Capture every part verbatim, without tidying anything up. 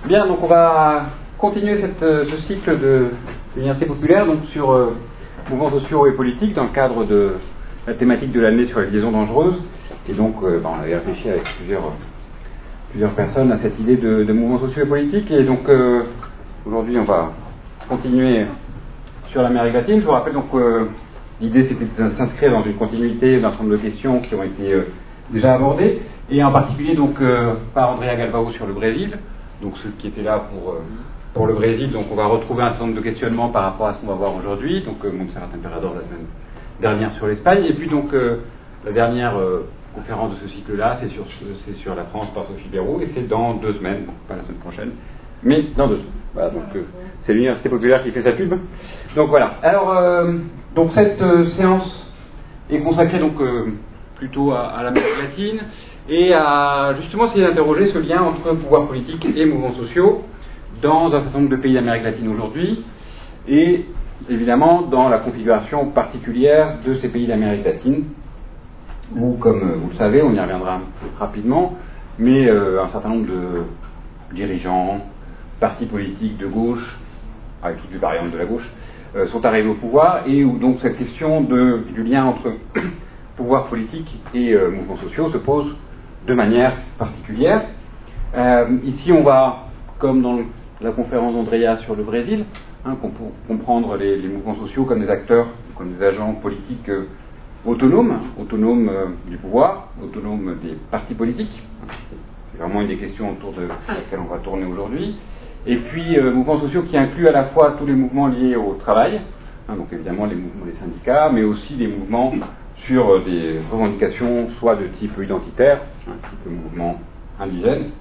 Bien, donc on va continuer cette, ce cycle de l'université populaire donc sur euh, mouvements sociaux et politiques dans le cadre de la thématique de l'année sur les liaisons dangereuses. Et donc, euh, ben, on avait réfléchi avec plusieurs, plusieurs personnes à cette idée de, de mouvements sociaux et politiques. Et donc, euh, aujourd'hui, on va continuer sur l'Amérique latine. Je vous rappelle donc euh, l'idée c'était de s'inscrire dans une continuité d'un certain nombre de questions qui ont été euh, déjà abordées, et en particulier donc euh, par Andrea Galvao sur le Brésil. Donc ceux qui étaient là pour, euh, pour le Brésil, donc on va retrouver un certain nombre de questionnements par rapport à ce qu'on va voir aujourd'hui. Donc euh, Montserrat Emperador la semaine dernière sur l'Espagne, et puis donc euh, la dernière euh, conférence de ce cycle-là, c'est sur, c'est sur la France par Sophie Béroux, et c'est dans deux semaines, donc pas la semaine prochaine, mais dans deux semaines. Voilà, donc euh, c'est l'université populaire qui fait sa pub. Donc voilà. Alors euh, donc cette euh, séance est consacrée donc euh, plutôt à, à l'Amérique latine et à justement essayer d'interroger ce lien entre pouvoir politique et mouvements sociaux dans un certain nombre de pays d'Amérique latine aujourd'hui, et évidemment dans la configuration particulière de ces pays d'Amérique latine où, comme euh, vous le savez, on y reviendra rapidement, mais euh, un certain nombre de dirigeants, partis politiques de gauche, avec toutes les variantes de la gauche, euh, sont arrivés au pouvoir, et où donc cette question de, du lien entre pouvoir politique et euh, mouvements sociaux se pose de manière particulière. Euh, ici, on va, comme dans le, la conférence d'Andrea sur le Brésil, hein, pour comprendre les, les mouvements sociaux comme des acteurs, comme des agents politiques euh, autonomes, autonomes euh, du pouvoir, autonomes des partis politiques. C'est vraiment une des questions autour de laquelle on va tourner aujourd'hui. Et puis, euh, mouvements sociaux qui incluent à la fois tous les mouvements liés au travail, hein, donc évidemment les mouvements des syndicats, mais aussi des mouvements sur euh, des revendications soit de type identitaire, un type de mouvement indigène,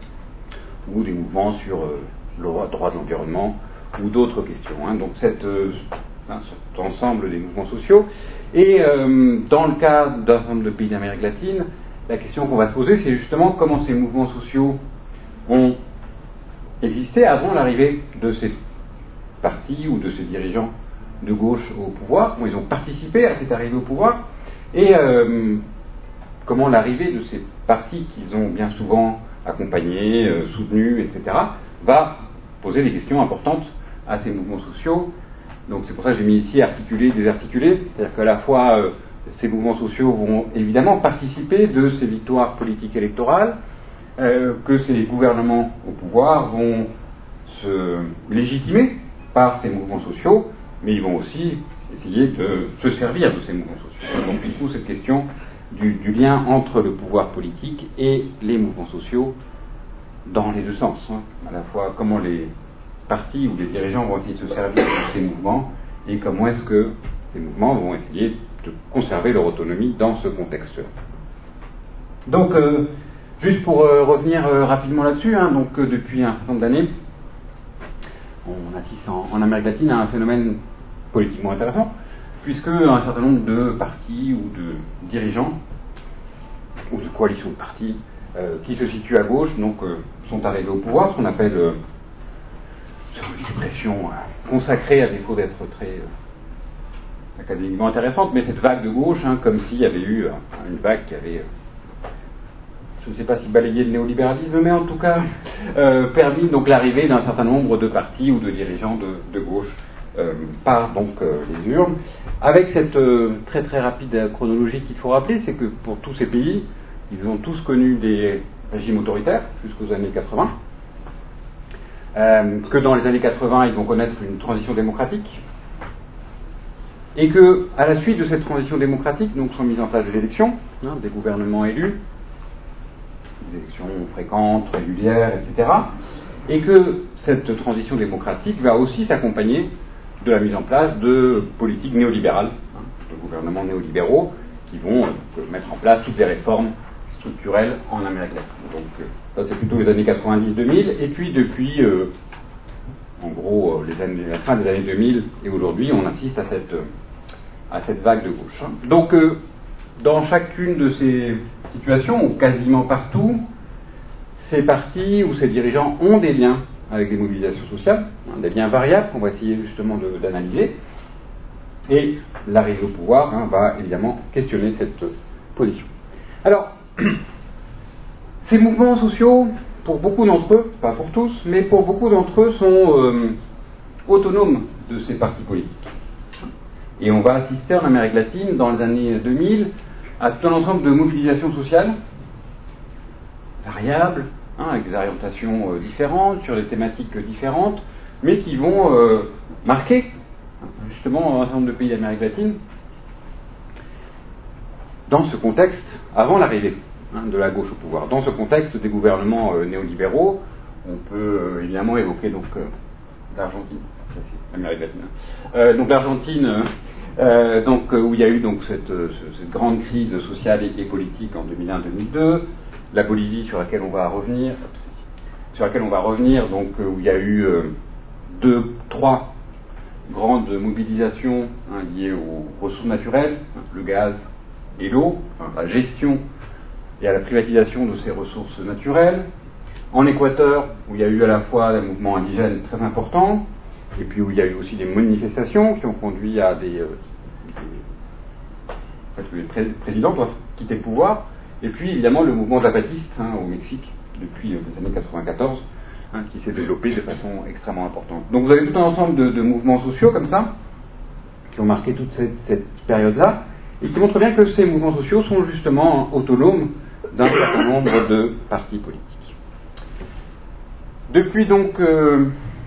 ou des mouvements sur euh, le droit de l'environnement, ou d'autres questions. Hein. Donc cette, euh, hein, cet ensemble des mouvements sociaux. Et euh, dans le cas d'un certain nombre de pays d'Amérique latine, la question qu'on va se poser, c'est justement comment ces mouvements sociaux ont existé avant l'arrivée de ces partis ou de ces dirigeants de gauche au pouvoir, comment ils ont participé à cette arrivée au pouvoir, et euh, comment l'arrivée de ces partis qu'ils ont bien souvent accompagnés, euh, soutenus, et cetera, va poser des questions importantes à ces mouvements sociaux. Donc c'est pour ça que j'ai mis ici articulé, désarticulé, c'est-à-dire qu'à la fois euh, ces mouvements sociaux vont évidemment participer de ces victoires politiques électorales, euh, que ces gouvernements au pouvoir vont se légitimer par ces mouvements sociaux, mais ils vont aussi essayer de se servir de ces mouvements sociaux. Donc du coup, cette question du, du lien entre le pouvoir politique et les mouvements sociaux dans les deux sens. Hein. À la fois comment les partis ou les dirigeants vont essayer de se servir de ces mouvements, et comment est-ce que ces mouvements vont essayer de conserver leur autonomie dans ce contexte. Donc, euh, juste pour euh, revenir euh, rapidement là-dessus, hein, donc euh, depuis un certain nombre d'années, on assiste en, en Amérique latine à un phénomène politiquement intéressant, puisque un certain nombre de partis ou de dirigeants, ou de coalitions de partis, euh, qui se situent à gauche, donc euh, sont arrivés au pouvoir, ce qu'on appelle, euh, c'est une expression euh, consacrée à défaut d'être très euh, académiquement intéressante, mais cette vague de gauche, hein, comme s'il y avait eu euh, une vague qui avait, euh, je ne sais pas si balayé le néolibéralisme, mais en tout cas euh, permis donc l'arrivée d'un certain nombre de partis ou de dirigeants de, de gauche euh, par donc euh, les urnes. Avec cette euh, très très rapide chronologie qu'il faut rappeler, c'est que pour tous ces pays, ils ont tous connu des régimes autoritaires jusqu'aux années quatre-vingts, euh, que dans les années quatre-vingts, ils vont connaître une transition démocratique, et que, à la suite de cette transition démocratique, donc sont mises en place des élections, hein, des gouvernements élus, des élections fréquentes, régulières, et cetera, et que cette transition démocratique va aussi s'accompagner de la mise en place de politiques néolibérales, hein, de gouvernements néolibéraux, qui vont euh, mettre en place toutes les réformes structurelles en Amérique latine. Donc euh, ça c'est plutôt les années quatre-vingt-dix deux mille, et puis depuis euh, en gros euh, les années, la fin des années deux mille et aujourd'hui, on assiste à cette, euh, à cette vague de gauche. Hein. Donc euh, dans chacune de ces situations, ou quasiment partout, ces partis ou ces dirigeants ont des liens avec des mobilisations sociales, hein, des liens variables qu'on va essayer justement de, d'analyser, et l'arrivée au pouvoir hein, va évidemment questionner cette position. Alors, ces mouvements sociaux pour beaucoup d'entre eux, pas pour tous, mais pour beaucoup d'entre eux, sont euh, autonomes de ces partis politiques. Et on va assister en Amérique latine, dans les années deux mille, à tout un ensemble de mobilisations sociales, variables, hein, avec des orientations euh, différentes, sur des thématiques différentes, mais qui vont euh, marquer, justement, un certain nombre de pays d'Amérique latine, dans ce contexte, avant l'arrivée hein, de la gauche au pouvoir. Dans ce contexte des gouvernements euh, néolibéraux, on peut euh, évidemment évoquer donc euh, l'Argentine, l'Amérique latine. Euh, donc l'Argentine, euh, donc euh, où il y a eu donc cette, euh, cette grande crise sociale et, et politique en deux mille un deux mille deux, la Bolivie sur laquelle on va revenir, sur laquelle on va revenir, donc euh, où il y a eu euh, deux, trois grandes mobilisations hein, liées aux ressources naturelles, hein, le gaz et l'eau, enfin, la gestion et à la privatisation de ces ressources naturelles. En Équateur, où il y a eu à la fois un mouvement indigène très important, et puis où il y a eu aussi des manifestations qui ont conduit à des... Euh, des en fait, les pré- présidents doivent quitter le pouvoir, et puis évidemment le mouvement zapatiste hein, au Mexique, depuis euh, les années quatre-vingt-quatorze, hein, qui s'est développé de façon extrêmement importante. Donc vous avez tout un ensemble de, de mouvements sociaux comme ça, qui ont marqué toute cette, cette période-là, et qui montrent bien que ces mouvements sociaux sont justement autonomes d'un certain nombre de partis politiques. Depuis donc, euh,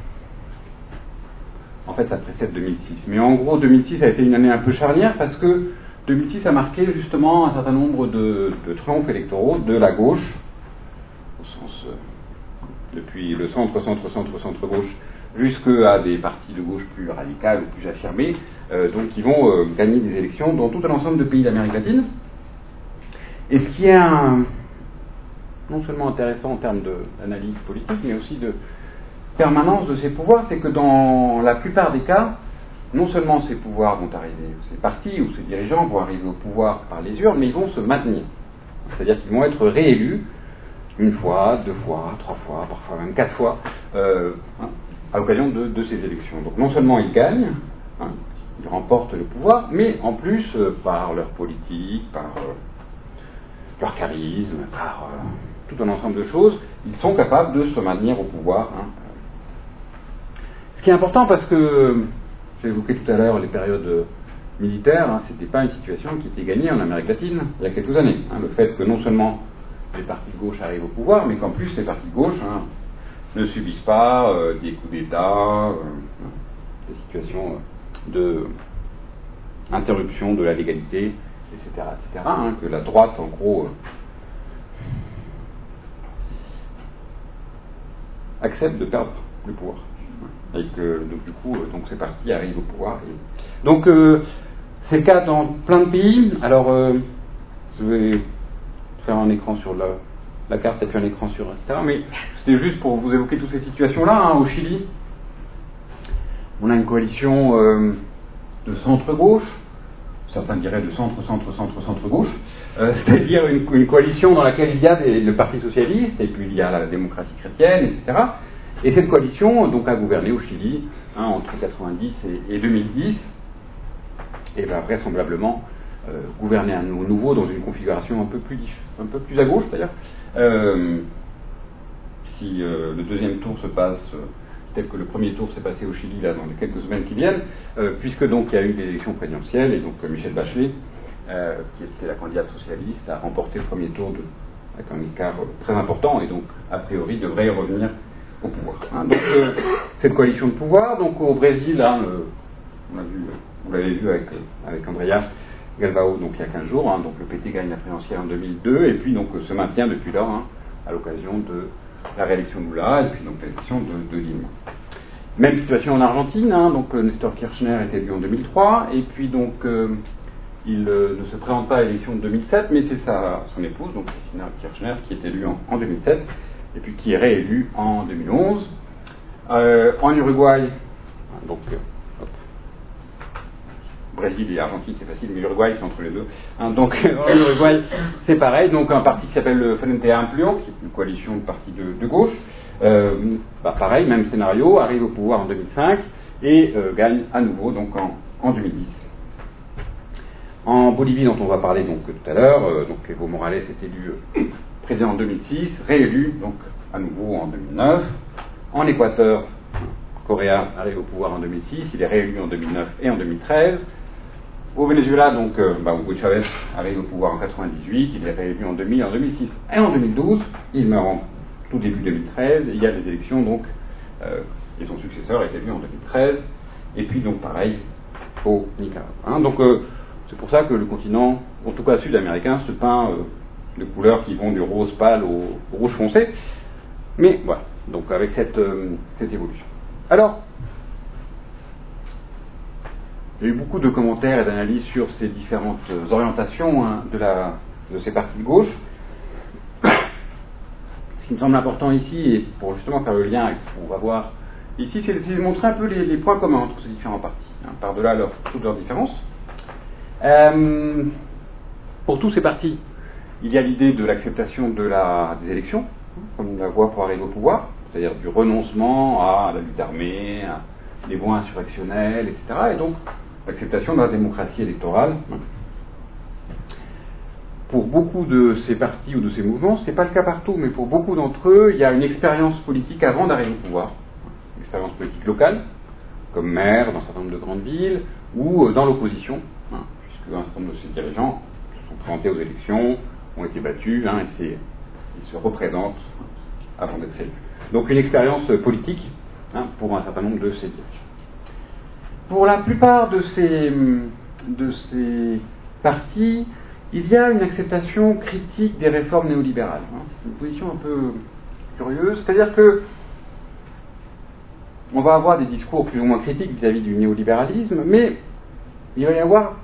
en fait ça précède deux mille six, mais en gros deux mille six a été une année un peu charnière parce que deux mille six a marqué justement un certain nombre de, de triomphes électoraux de la gauche, au sens, euh, depuis le centre, centre, centre, centre gauche, jusqu'à des partis de gauche plus radicales ou plus affirmés, euh, donc qui vont euh, gagner des élections dans tout un ensemble de pays d'Amérique latine. Et ce qui est un, non seulement intéressant en termes d'analyse politique, mais aussi de permanence de ces pouvoirs, c'est que dans la plupart des cas, non seulement ces pouvoirs vont arriver, ces partis ou ces dirigeants vont arriver au pouvoir par les urnes, mais ils vont se maintenir. C'est-à-dire qu'ils vont être réélus une fois, deux fois, trois fois, parfois même quatre fois, euh, hein, à l'occasion de, de ces élections. Donc non seulement ils gagnent, hein, ils remportent le pouvoir, mais en plus, euh, par leur politique, par euh, leur charisme, par euh, tout un ensemble de choses, ils sont capables de se maintenir au pouvoir. Hein. Ce qui est important parce que, j'ai évoqué tout à l'heure les périodes militaires, hein, c'était pas une situation qui était gagnée en Amérique latine il y a quelques années. Hein, le fait que non seulement les partis de gauche arrivent au pouvoir, mais qu'en plus les partis de gauche hein, ne subissent pas euh, des coups d'État, euh, des situations de interruption de la légalité, et cetera, et cetera hein, que la droite, en gros, euh, accepte de perdre le pouvoir. Et que, donc, du coup, euh, donc, ces partis arrivent au pouvoir. Et... Donc, euh, c'est le cas dans plein de pays. Alors, euh, je vais faire un écran sur la, la carte et puis un écran sur, et cetera. Mais c'était juste pour vous évoquer toutes ces situations-là. Hein, au Chili, on a une coalition euh, de centre-gauche, certains diraient de centre-centre-centre-centre-gauche, euh, c'est-à-dire une, une coalition dans laquelle il y a des, le Parti socialiste, et puis il y a la démocratie chrétienne, et cetera. Et cette coalition donc, a gouverné au Chili hein, entre quatre-vingt-dix et, et deux mille dix, et va vraisemblablement euh, gouverner à nouveau dans une configuration un peu plus, un peu plus à gauche d'ailleurs. Euh, si euh, le deuxième tour se passe euh, tel que le premier tour s'est passé au Chili là, dans les quelques semaines qui viennent, euh, puisque donc il y a eu des élections présidentielles, et donc euh, Michelle Bachelet, euh, qui était la candidate socialiste, a remporté le premier tour de, avec un écart euh, très important, et donc a priori devrait revenir au pouvoir. Hein. Donc euh, cette coalition de pouvoir, donc au Brésil, hein, euh, on a vu, vous l'avez vu avec, euh, avec Andrea Galvao donc il y a quinze jours, hein, donc le P T gagne la présidentielle en deux mille deux, et puis donc euh, se maintient depuis lors hein, à l'occasion de la réélection de Lula, et puis donc l'élection de, de Dilma. Même situation en Argentine, hein, donc euh, Néstor Kirchner est élu en deux mille trois, et puis donc euh, il euh, ne se présente pas à l'élection de deux mille sept, mais c'est sa, son épouse, donc Cristina Kirchner, qui est élue en, en deux mille sept, et puis qui est réélue en deux mille onze. Euh, en Uruguay, donc euh, hop, Brésil et Argentine c'est facile, mais l'Uruguay c'est entre les deux. Hein, donc en Uruguay c'est pareil, donc un parti qui s'appelle le Frente Amplio, qui est une coalition de partis de, de gauche, euh, bah, pareil, même scénario, arrive au pouvoir en deux mille cinq et euh, gagne à nouveau donc en, en deux mille dix. En Bolivie, dont on va parler donc tout à l'heure, euh, donc Evo Morales est élu euh, président en deux mille six, réélu donc à nouveau en deux mille neuf. En Équateur, Correa arrive au pouvoir en deux mille six, il est réélu en deux mille neuf et en deux mille treize. Au Venezuela, donc, euh, bah, Hugo Chavez arrive au pouvoir en quatre-vingt-dix-huit, il est réélu en deux mille, en deux mille six et en deux mille douze. Il meurt en tout début deux mille treize. Il y a des élections, donc, euh, et son successeur est élu en deux mille treize. Et puis, donc, pareil au Nicaragua. Hein. Donc, euh, c'est pour ça que le continent, en tout cas sud-américain, se peint euh, de couleurs qui vont du rose pâle au, au rouge foncé. Mais voilà, donc avec cette, euh, cette évolution. Alors, il y a eu beaucoup de commentaires et d'analyses sur ces différentes orientations hein, de, la, de ces partis de gauche. Ce qui me semble important ici, et pour justement faire le lien avec ce qu'on va voir ici, c'est de montrer un peu les, les points communs entre ces différents partis, hein, par-delà leur, toutes leurs différences. Euh, pour tous ces partis, il y a l'idée de l'acceptation de la, des élections, comme une voie pour arriver au pouvoir, c'est-à-dire du renoncement à la lutte armée, à des voies insurrectionnelles, et cetera. Et donc, l'acceptation de la démocratie électorale. Pour beaucoup de ces partis ou de ces mouvements, ce n'est pas le cas partout, mais pour beaucoup d'entre eux, il y a une expérience politique avant d'arriver au pouvoir. Une expérience politique locale, comme maire dans un certain nombre de grandes villes, ou dans l'opposition, hein, puisque un certain nombre de ces dirigeants se sont présentés aux élections, ont été battus, hein, et ils se représentent avant d'être élus. Donc une expérience politique hein, pour un certain nombre de ces dirigeants. Pour la plupart de ces, de ces partis, il y a une acceptation critique des réformes néolibérales. C'est une position un peu curieuse, c'est-à-dire que on va avoir des discours plus ou moins critiques vis-à-vis du néolibéralisme, mais il va y avoir,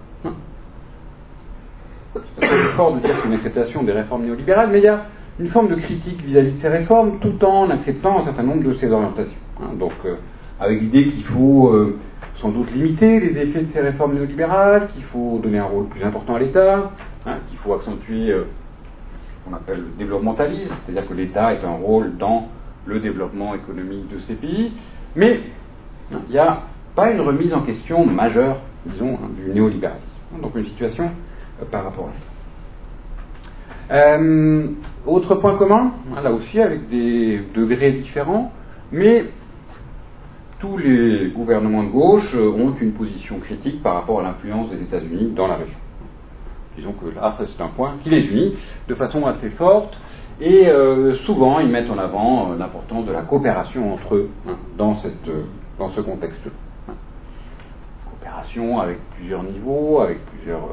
c'est assez fort de dire que c'est une acceptation des réformes néolibérales, mais il y a une forme de critique vis-à-vis de ces réformes, tout en acceptant un certain nombre de ces orientations. Donc, euh, avec l'idée qu'il faut euh, sans doute limiter les effets de ces réformes néolibérales, qu'il faut donner un rôle plus important à l'État, hein, qu'il faut accentuer euh, ce qu'on appelle le développementalisme, c'est-à-dire que l'État ait un rôle dans le développement économique de ces pays, mais hein, il n'y a pas une remise en question majeure, disons, hein, du néolibéralisme. Donc une situation euh, par rapport à ça. Euh, autre point commun, hein, là aussi avec des degrés différents, mais tous les gouvernements de gauche ont une position critique par rapport à l'influence des États-Unis dans la région. Disons que là, c'est un point qui les unit de façon assez forte, et euh, souvent ils mettent en avant euh, l'importance de la coopération entre eux hein, dans, cette, euh, dans ce contexte-là. Hein. Coopération avec plusieurs niveaux, avec plusieurs... Euh,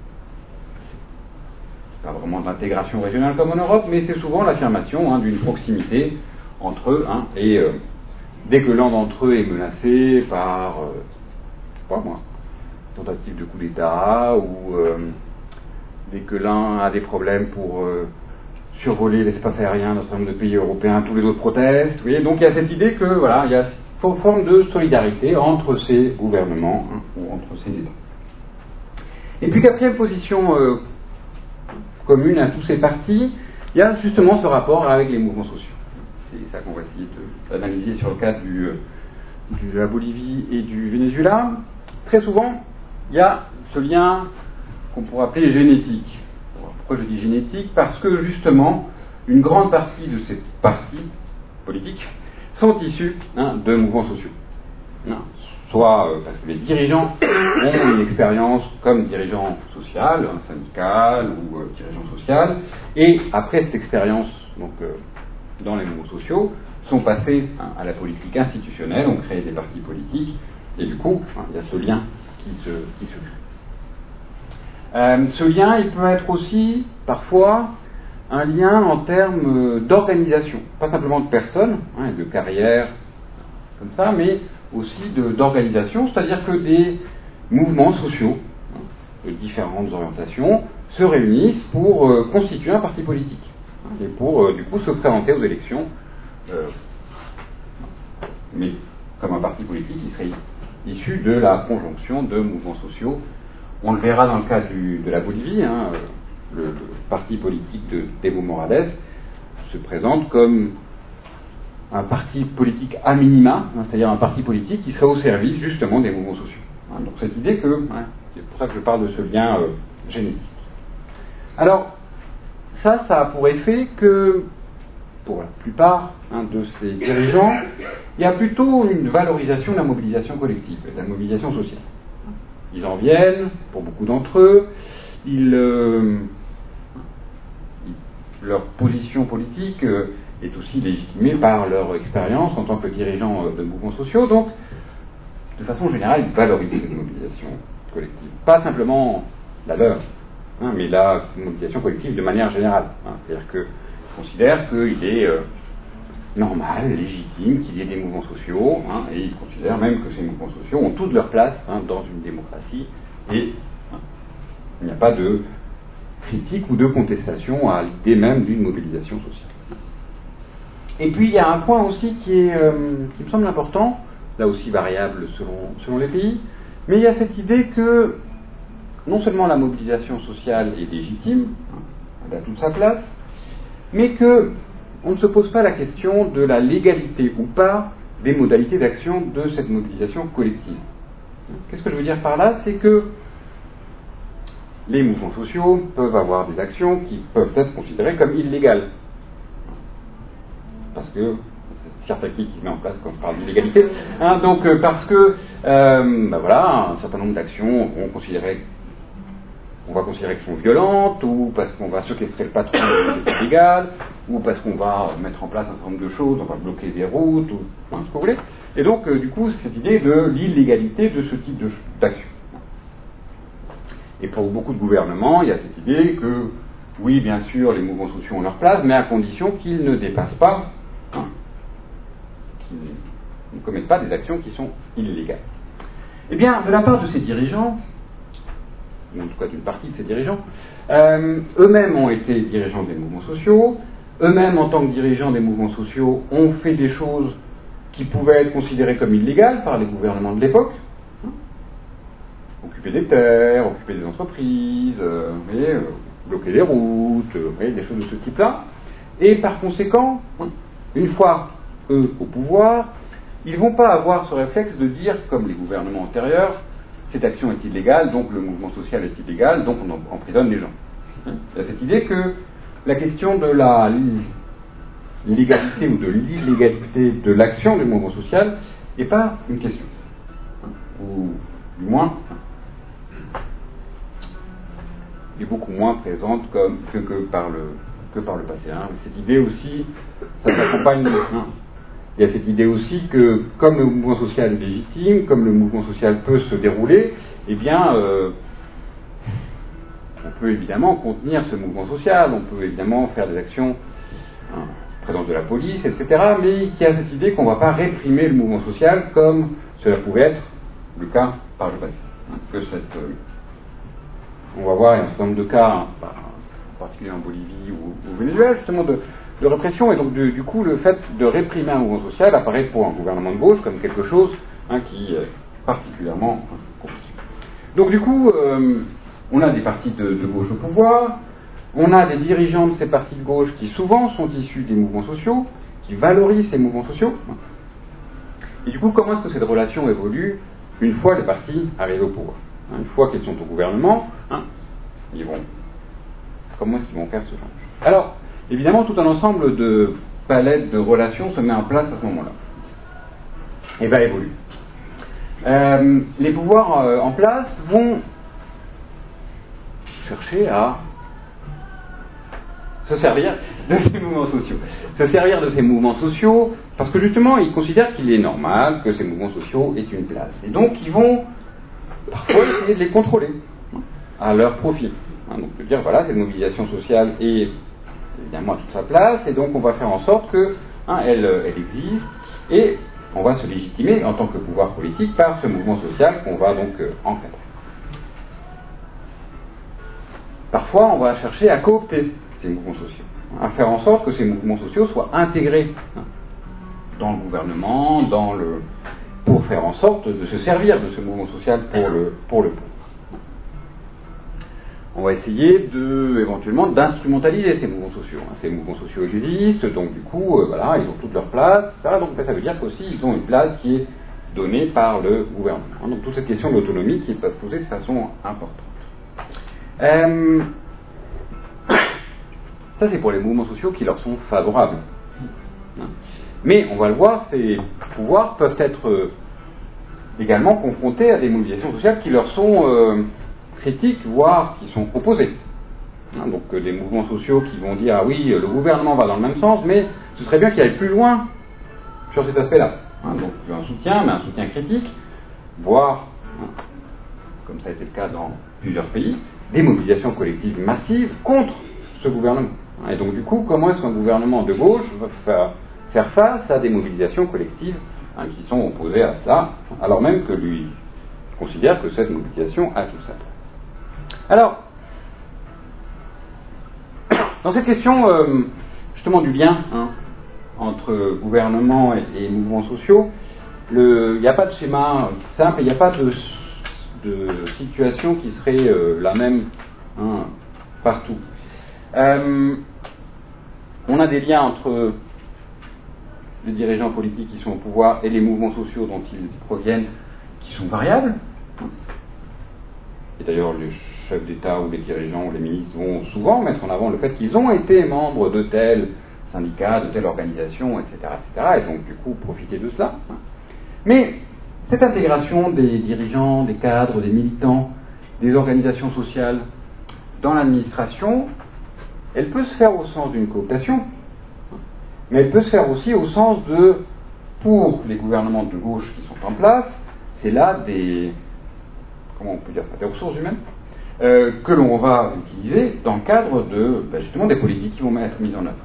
pas vraiment d'intégration régionale comme en Europe, mais c'est souvent l'affirmation hein, d'une proximité entre eux, hein, et euh, dès que l'un d'entre eux est menacé par, euh, je sais pas moi, tentative de coup d'État, ou euh, dès que l'un a des problèmes pour euh, survoler l'espace aérien d'un certain nombre de pays européens, tous les autres protestent. Vous voyez, donc il y a cette idée que voilà, il y a une forme de solidarité entre ces gouvernements hein, ou entre ces États. Et puis quatrième position euh, commune à tous ces partis, il y a justement ce rapport avec les mouvements sociaux. C'est ça qu'on va essayer d'analyser sur le cas du, de la Bolivie et du Venezuela. Très souvent, il y a ce lien qu'on pourrait appeler génétique. Pourquoi je dis génétique ? Parce que justement, une grande partie de ces partis politiques sont issus hein, de mouvements sociaux. Hein, soit euh, parce que les dirigeants ont une expérience comme dirigeant social, hein, syndical ou euh, dirigeant social, et après cette expérience, donc euh, dans les mouvements sociaux, sont passés hein, à la politique institutionnelle, ont créé des partis politiques, et du coup, hein, il y a ce lien qui se, qui se crée. Euh, ce lien, il peut être aussi, parfois, un lien en termes d'organisation, pas simplement de personnes, hein, de carrière, comme ça, mais aussi de, d'organisation, c'est-à-dire que des mouvements sociaux hein, de différentes orientations se réunissent pour euh, constituer un parti politique, hein, et pour, euh, du coup, se présenter aux élections, euh, mais comme un parti politique qui serait issu de la conjonction de mouvements sociaux. On le verra dans le cas du, de la Bolivie, hein, le, le parti politique de d'Evo Morales se présente comme un parti politique à minima, hein, c'est-à-dire un parti politique qui serait au service justement des mouvements sociaux. Hein, donc cette idée que, hein, c'est pour ça que je parle de ce lien euh, génétique. Alors, ça, ça a pour effet que pour la plupart hein, de ces dirigeants, il y a plutôt une valorisation de la mobilisation collective, de la mobilisation sociale. Ils en viennent, pour beaucoup d'entre eux, ils, euh, leur position politique euh, est aussi légitimée par leur expérience en tant que dirigeants euh, de mouvements sociaux, donc de façon générale, ils valorisent cette mobilisation collective. Pas simplement la leur, hein, mais la mobilisation collective de manière générale. Hein. C'est-à-dire qu'ils considèrent qu'il est euh, normal, légitime qu'il y ait des mouvements sociaux, hein, et ils considèrent même que ces mouvements sociaux ont toute leur place hein, dans une démocratie, et hein, il n'y a pas de critique ou de contestation à l'idée même d'une mobilisation sociale. Et puis il y a un point aussi qui, est, euh, qui me semble important, là aussi variable selon, selon les pays, mais il y a cette idée que non seulement la mobilisation sociale est légitime, hein, elle a toute sa place, mais que on ne se pose pas la question de la légalité ou pas des modalités d'action de cette mobilisation collective. Qu'est-ce que je veux dire par là? C'est que les mouvements sociaux peuvent avoir des actions qui peuvent être considérées comme illégales. Parce que c'est certains qui met en place quand on parle d'illégalité. Hein, donc euh, parce que euh, ben voilà, un certain nombre d'actions vont considérer on va considérer qu'elles sont violentes, ou parce qu'on va séquestrer le patron de c'est illégal, ou parce qu'on va mettre en place un certain nombre de choses, on va bloquer des routes, ou hein, ce que vous voulez. Et donc, euh, du coup, cette idée de l'illégalité de ce type de, d'action. Et pour beaucoup de gouvernements, il y a cette idée que, oui, bien sûr, les mouvements sociaux ont leur place, mais à condition qu'ils ne dépassent pas, hein, qu'ils ne commettent pas des actions qui sont illégales. Eh bien, de la part de ces dirigeants, ou en tout cas d'une partie de ces dirigeants, euh, eux-mêmes ont été dirigeants des mouvements sociaux, eux-mêmes en tant que dirigeants des mouvements sociaux ont fait des choses qui pouvaient être considérées comme illégales par les gouvernements de l'époque, hein, occuper des terres, occuper des entreprises, euh, vous voyez, euh, bloquer des routes, euh, vous voyez, des choses de ce type-là, et par conséquent, une fois eux au pouvoir, ils ne vont pas avoir ce réflexe de dire, comme les gouvernements antérieurs, cette action est illégale, donc le mouvement social est illégal, donc on emprisonne les gens. Il y a cette idée que la question de la légalité ou de l'illégalité de l'action du mouvement social n'est pas une question. Ou du moins, est beaucoup moins présente comme, que, que, par le, que par le passé. Hein. Cette idée aussi, ça s'accompagne... Hein. Il y a cette idée aussi que, comme le mouvement social est légitime, comme le mouvement social peut se dérouler, eh bien, euh, on peut évidemment contenir ce mouvement social, on peut évidemment faire des actions, hein, présence de la police, et cetera, mais il y a cette idée qu'on ne va pas réprimer le mouvement social comme cela pouvait être le cas par le passé. Hein, que cette, euh, on va voir un certain nombre de cas, hein, en particulier en Bolivie ou au Venezuela, justement, de de répression, et donc du, du coup le fait de réprimer un mouvement social apparaît pour un gouvernement de gauche comme quelque chose hein, qui est particulièrement hein, compliqué. Donc du coup, euh, on a des partis de, de gauche au pouvoir, on a des dirigeants de ces partis de gauche qui souvent sont issus des mouvements sociaux, qui valorisent ces mouvements sociaux, et du coup comment est-ce que cette relation évolue une fois les partis arrivés au pouvoir, hein, une fois qu'ils sont au gouvernement, hein, ils vont, comment est-ce qu'ils vont faire ce change? Alors, évidemment, tout un ensemble de palettes de relations se met en place à ce moment-là et va évoluer. Euh, les pouvoirs euh, en place vont chercher à se servir de ces mouvements sociaux. Se servir de ces mouvements sociaux parce que justement, ils considèrent qu'il est normal que ces mouvements sociaux aient une place. Et donc, ils vont parfois essayer de les contrôler à leur profit. Hein, donc, de dire, voilà, cette mobilisation sociale est évidemment à toute sa place, et donc on va faire en sorte que hein, elle, elle existe, et on va se légitimer en tant que pouvoir politique par ce mouvement social qu'on va donc euh, encadrer. Parfois, on va chercher à coopter ces mouvements sociaux, hein, à faire en sorte que ces mouvements sociaux soient intégrés hein, dans le gouvernement, dans le, pour faire en sorte de se servir de ce mouvement social pour le pour le pouvoir. On va essayer de, éventuellement, d'instrumentaliser ces mouvements sociaux. Ces mouvements sociaux existent, donc du coup, euh, voilà, ils ont toute leur place, et cetera. Donc ça veut dire qu'aussi, ils ont une place qui est donnée par le gouvernement. Donc toute cette question d'autonomie qui peut se poser de façon importante. Euh, ça, c'est pour les mouvements sociaux qui leur sont favorables. Hein. Mais, on va le voir, ces pouvoirs peuvent être euh, également confrontés à des mobilisations sociales qui leur sont euh, critiques, voire qui sont opposées. Hein, donc euh, des mouvements sociaux qui vont dire « Ah oui, le gouvernement va dans le même sens, mais ce serait bien qu'il aille plus loin sur cet aspect-là. Hein, » Donc un soutien, mais un soutien critique, voire, hein, comme ça a été le cas dans plusieurs pays, des mobilisations collectives massives contre ce gouvernement. Et donc du coup, comment est-ce qu'un gouvernement de gauche va faire, faire face à des mobilisations collectives hein, qui sont opposées à cela, alors même que lui considère que cette mobilisation a tout ça. Alors, dans cette question euh, justement du lien hein, entre gouvernement et, et mouvements sociaux, il n'y a pas de schéma simple, il n'y a pas de, de situation qui serait euh, la même hein, partout. Euh, on a des liens entre les dirigeants politiques qui sont au pouvoir et les mouvements sociaux dont ils proviennent qui sont variables. Et d'ailleurs, les chefs d'État ou les dirigeants ou les ministres vont souvent mettre en avant le fait qu'ils ont été membres de tel syndicat, de telle organisation, et cetera, et cetera, et donc du coup profiter de cela. Mais cette intégration des dirigeants, des cadres, des militants, des organisations sociales dans l'administration, elle peut se faire au sens d'une cooptation, mais elle peut se faire aussi au sens de, pour les gouvernements de gauche qui sont en place, c'est là des, comment on peut dire ça, des ressources humaines, euh, que l'on va utiliser dans le cadre de, ben justement, des politiques qui vont être mises en œuvre.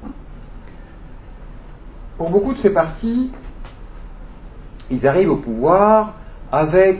Pour beaucoup de ces partis, ils arrivent au pouvoir avec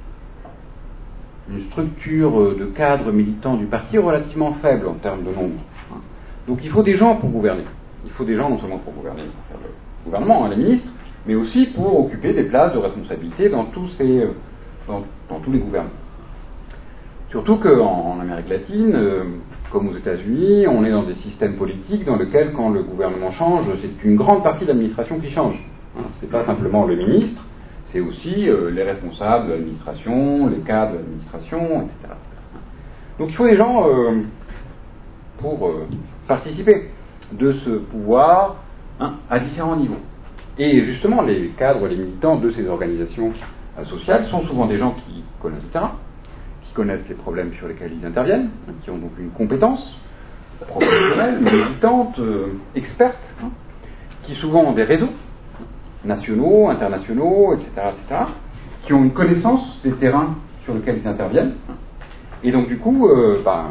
une structure de cadres militants du parti relativement faible en termes de nombre. Donc il faut des gens pour gouverner. Il faut des gens non seulement pour gouverner, pour faire le gouvernement, hein, les ministres, mais aussi pour occuper des places de responsabilité dans tous, ces, dans, dans tous les gouvernements. Surtout qu'en en Amérique latine, euh, comme aux États-Unis, on est dans des systèmes politiques dans lesquels, quand le gouvernement change, c'est une grande partie de l'administration qui change. Hein, c'est pas simplement le ministre, c'est aussi euh, les responsables de l'administration, les cadres de l'administration, et cetera. Donc il faut des gens euh, pour euh, participer de ce pouvoir hein, à différents niveaux. Et justement, les cadres, les militants de ces organisations euh, sociales sont souvent des gens qui connaissent le terrain, qui connaissent les problèmes sur lesquels ils interviennent, hein, qui ont donc une compétence professionnelle, militante, euh, experte, hein, qui souvent ont des réseaux nationaux, internationaux, et cetera, et cetera, qui ont une connaissance des terrains sur lesquels ils interviennent. Et donc du coup, euh, ben,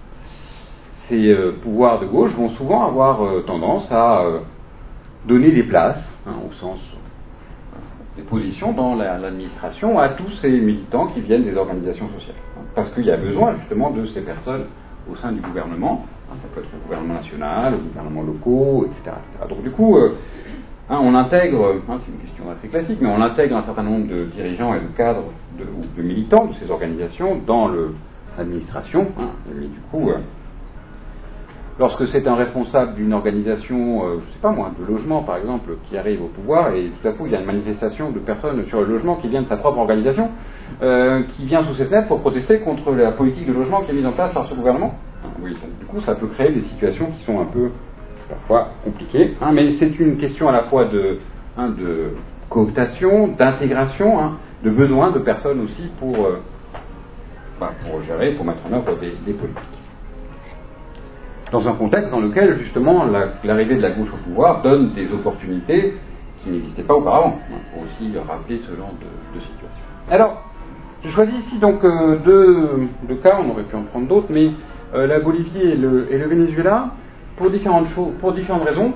ces euh, pouvoirs de gauche vont souvent avoir euh, tendance à euh, donner des places, hein, au sens euh, des positions dans la, l'administration, à tous ces militants qui viennent des organisations sociales. Hein, parce qu'il y a besoin justement de ces personnes au sein du gouvernement. Hein, ça peut être le gouvernement national, le gouvernement locaux, et cetera, et cetera. Donc du coup, euh, hein, on intègre, hein, c'est une question assez classique, mais on intègre un certain nombre de dirigeants et de cadres de, ou de militants de ces organisations dans le, l'administration. Hein, mais du coup, euh, lorsque c'est un responsable d'une organisation, euh, je sais pas moi, de logement par exemple, qui arrive au pouvoir et tout à coup il y a une manifestation de personnes sur le logement qui vient de sa propre organisation, euh, qui vient sous ses fenêtres pour protester contre la politique de logement qui est mise en place par ce gouvernement. Hein, oui, donc du coup ça peut créer des situations qui sont un peu parfois compliquées, hein, mais c'est une question à la fois de, hein, de cooptation, d'intégration, hein, de besoin de personnes aussi pour, euh, bah, pour gérer, pour mettre en œuvre des, des politiques. Dans un contexte dans lequel, justement, la, l'arrivée de la gauche au pouvoir donne des opportunités qui n'existaient pas auparavant. Il faut aussi rappeler ce genre de, de situation. Alors, je choisis ici donc euh, deux, deux cas, on aurait pu en prendre d'autres, mais euh, la Bolivie et le, et le Venezuela, pour différentes choses, pour différentes raisons.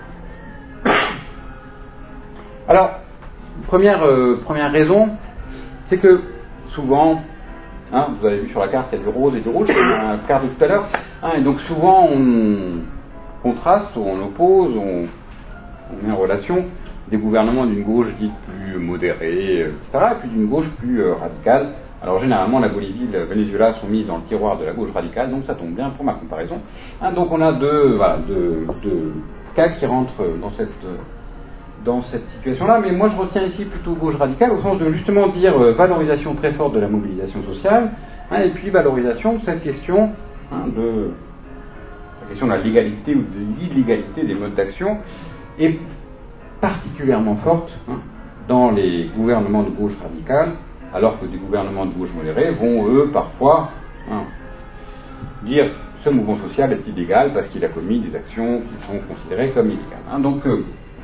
Alors, première, euh, première raison, c'est que souvent, hein, vous avez vu sur la carte, il y a du rose et du rouge, c'est la carte de tout à l'heure, hein, et donc souvent on contraste, ou on oppose, on, on met en relation des gouvernements d'une gauche dite plus modérée, et cetera, et puis d'une gauche plus euh, radicale. Alors généralement la Bolivie et le Venezuela sont mis dans le tiroir de la gauche radicale, donc ça tombe bien pour ma comparaison. Hein, donc on a deux, voilà, deux, deux cas qui rentrent dans cette, dans cette situation-là, mais moi je retiens ici plutôt gauche radicale, au sens de justement dire euh, valorisation très forte de la mobilisation sociale, hein, et puis valorisation de cette question hein, de la question de la légalité ou de l'illégalité des modes d'action, est particulièrement forte hein, dans les gouvernements de gauche radicale, alors que des gouvernements de gauche modérée vont, eux, parfois hein, dire ce mouvement social est illégal parce qu'il a commis des actions qui sont considérées comme illégales. Hein. Donc, euh,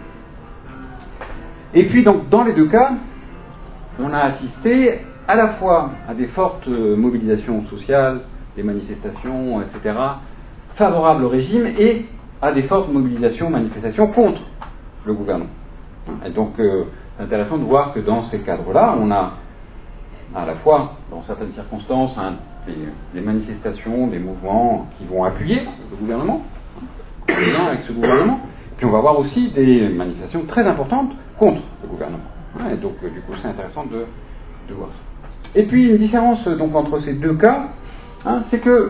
et puis, donc, dans les deux cas, on a assisté à la fois à des fortes mobilisations sociales, des manifestations, et cetera, favorables au régime, et à des fortes mobilisations, manifestations contre le gouvernement. Et donc, euh, c'est intéressant de voir que dans ces cadres-là, on a à la fois, dans certaines circonstances, hein, des, des manifestations, des mouvements qui vont appuyer le gouvernement, hein, avec ce gouvernement, puis on va voir aussi des manifestations très importantes contre le gouvernement. Hein, et donc, euh, du coup, c'est intéressant de, de voir ça. Et puis, une différence donc entre ces deux cas, hein, c'est que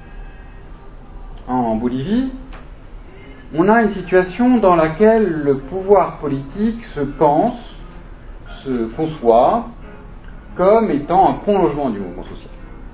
en Bolivie, on a une situation dans laquelle le pouvoir politique se pense, se conçoit comme étant un prolongement du mouvement social.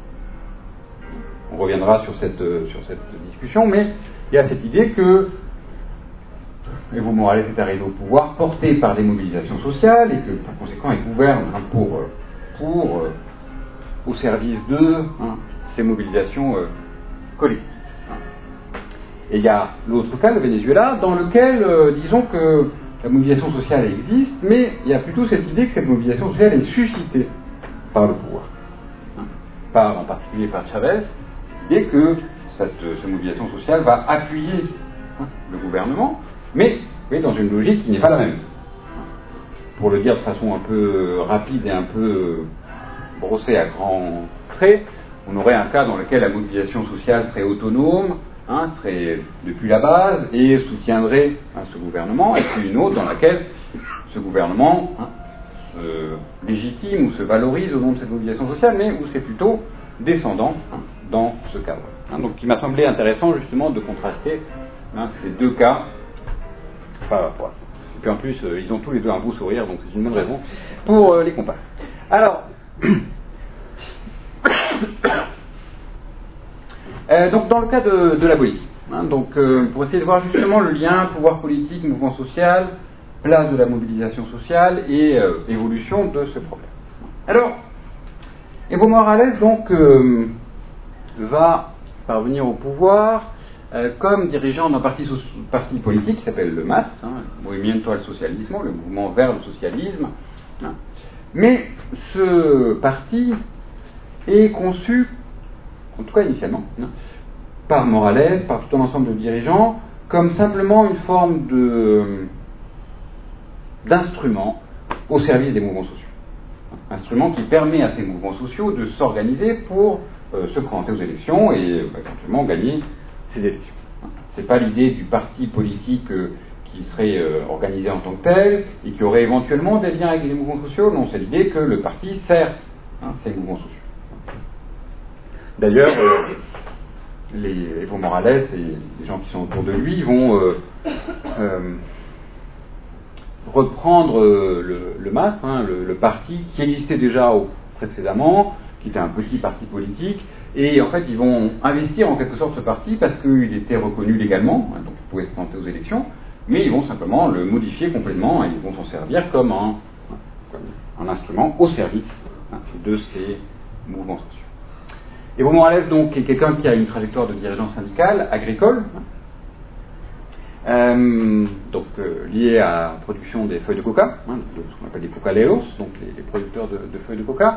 On reviendra sur cette, sur cette discussion, mais il y a cette idée que Evo Morales est arrivé au pouvoir porté par des mobilisations sociales et que par conséquent il gouverne hein, pour, pour euh, au service de hein, ces mobilisations euh, collectives. Et il y a l'autre cas, le Venezuela, dans lequel, euh, disons que la mobilisation sociale existe, mais il y a plutôt cette idée que cette mobilisation sociale est suscitée par le pouvoir. Hein, par, en particulier par Chavez, l'idée que cette, cette mobilisation sociale va appuyer hein, le gouvernement, mais oui, dans une logique qui n'est pas la même. Pour le dire de façon un peu rapide et un peu brossée à grands traits, on aurait un cas dans lequel la mobilisation sociale serait autonome, Hein, serait depuis la base et soutiendrait hein, ce gouvernement, et puis une autre dans laquelle ce gouvernement hein, se légitime ou se valorise au nom de cette mobilisation sociale, mais où c'est plutôt descendant hein, dans ce cadre. Hein, donc il m'a semblé intéressant justement de contraster hein, ces deux cas par rapport. Et puis en plus, euh, ils ont tous les deux un beau sourire, donc c'est une bonne raison pour euh, les comparer. Alors, Euh, donc dans le cas de, de la Bolivie, hein, donc euh, pour essayer de voir justement le lien pouvoir politique, mouvement social, place de la mobilisation sociale et euh, évolution de ce problème. Alors, Evo Morales donc euh, va parvenir au pouvoir euh, comme dirigeant d'un parti, so- parti politique qui s'appelle le M A S, hein, Movimiento al Socialismo, le mouvement vers le socialisme. Hein. Mais ce parti est conçu, en tout cas initialement, hein, par Morales, par tout un ensemble de dirigeants, comme simplement une forme de, d'instrument au service des mouvements sociaux. Instrument qui permet à ces mouvements sociaux de s'organiser pour euh, se présenter aux élections et euh, éventuellement gagner ces élections. C'est pas l'idée du parti politique euh, qui serait euh, organisé en tant que tel et qui aurait éventuellement des liens avec les mouvements sociaux. Non, c'est l'idée que le parti sert hein, ces mouvements sociaux. D'ailleurs, euh, les Evo Morales et les gens qui sont autour de lui vont euh, euh, reprendre euh, le, le M A S, hein, le, le parti qui existait déjà au, précédemment, qui était un petit parti politique, et en fait ils vont investir en quelque sorte ce parti parce qu'il était reconnu légalement, hein, donc il pouvait se présenter aux élections, mais ils vont simplement le modifier complètement et ils vont s'en servir comme un, un instrument au service hein, de ces mouvements sociaux. Evo Morales, donc, est quelqu'un qui a une trajectoire de dirigeant syndical, agricole, euh, donc euh, liée à la production des feuilles de coca, hein, ce qu'on appelle les cocaleros, donc les, les producteurs de, de feuilles de coca.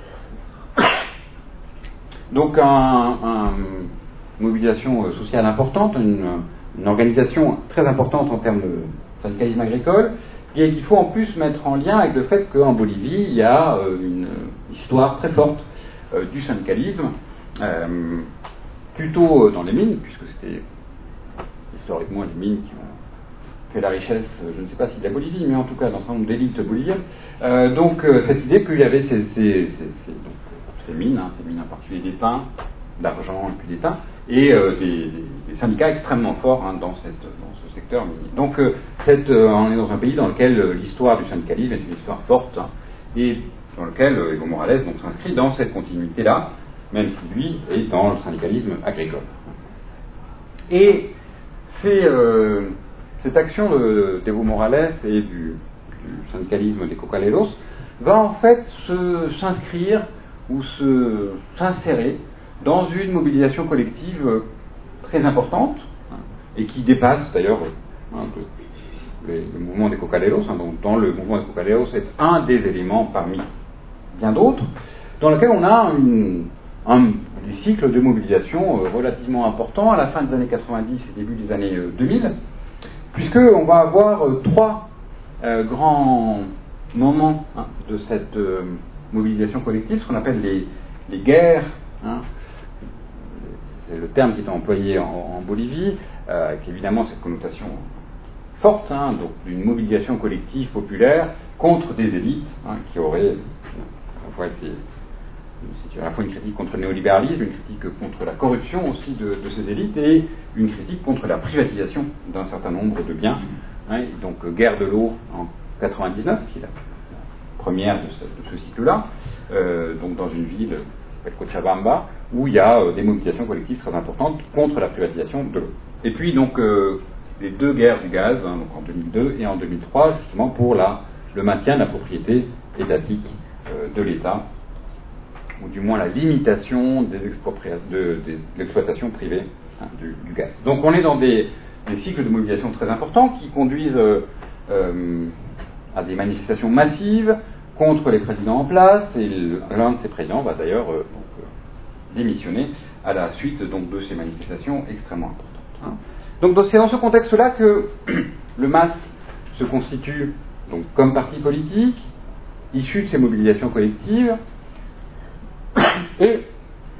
Donc, une un mobilisation sociale importante, une, une organisation très importante en termes de syndicalisme agricole, et qu'il faut en plus mettre en lien avec le fait qu'en Bolivie, il y a euh, une histoire très forte Euh, du syndicalisme, euh, plutôt dans les mines, puisque c'était historiquement les mines qui ont fait la richesse, je ne sais pas si de la Bolivie, mais en tout cas dans un certain nombre d'élites boliviennes. Euh, donc euh, cette idée qu'il y avait ces, ces, ces, ces, donc, ces mines, hein, ces mines en particulier des pins, d'argent et puis des pins, et euh, des, des, des syndicats extrêmement forts hein, dans, cette, dans ce secteur minier. Donc euh, cette, euh, on est dans un pays dans lequel euh, l'histoire du syndicalisme est une histoire forte, hein, et dans lequel euh, Evo Morales donc, s'inscrit dans cette continuité-là, même si lui est dans le syndicalisme agricole. Et c'est euh, cette action de, d'Evo Morales et du, du syndicalisme des Cocaleros va en fait se, s'inscrire ou se, s'insérer dans une mobilisation collective très importante, hein, et qui dépasse d'ailleurs hein, le, le, le mouvement des Cocaleros. Hein, donc dans le mouvement des Cocaleros, c'est un des éléments parmi bien d'autres, dans lequel on a une, un des cycles de mobilisation euh, relativement importants à la fin des années quatre-vingt-dix et début des années euh, deux mille, puisqu'on va avoir euh, trois euh, grands moments hein, de cette euh, mobilisation collective, ce qu'on appelle les, les guerres, hein, c'est le terme qui est employé en, en Bolivie, euh, avec évidemment cette connotation forte, hein, donc d'une mobilisation collective populaire contre des élites hein, qui auraient été, c'est à la fois une critique contre le néolibéralisme, une critique contre la corruption aussi de, de ces élites et une critique contre la privatisation d'un certain nombre de biens. Hein, donc guerre de l'eau en quatre-vingt-dix-neuf, qui est la première de ce, de ce cycle-là, euh, donc dans une ville Cochabamba, où il y a euh, des mobilisations collectives très importantes contre la privatisation de l'eau. Et puis donc euh, les deux guerres du gaz, hein, donc en deux mille deux et en deux mille trois, justement pour la, le maintien de la propriété étatique euh, de l'État, ou du moins la limitation des expropria- de, de, de l'exploitation privée hein, du, du gaz. Donc on est dans des, des cycles de mobilisation très importants qui conduisent euh, euh, à des manifestations massives contre les présidents en place, et l'un de ces présidents va d'ailleurs euh, donc, euh, démissionner à la suite donc, de ces manifestations extrêmement importantes. Hein. Donc c'est dans ce contexte-là que le M A S se constitue donc, comme parti politique, issu de ces mobilisations collectives, et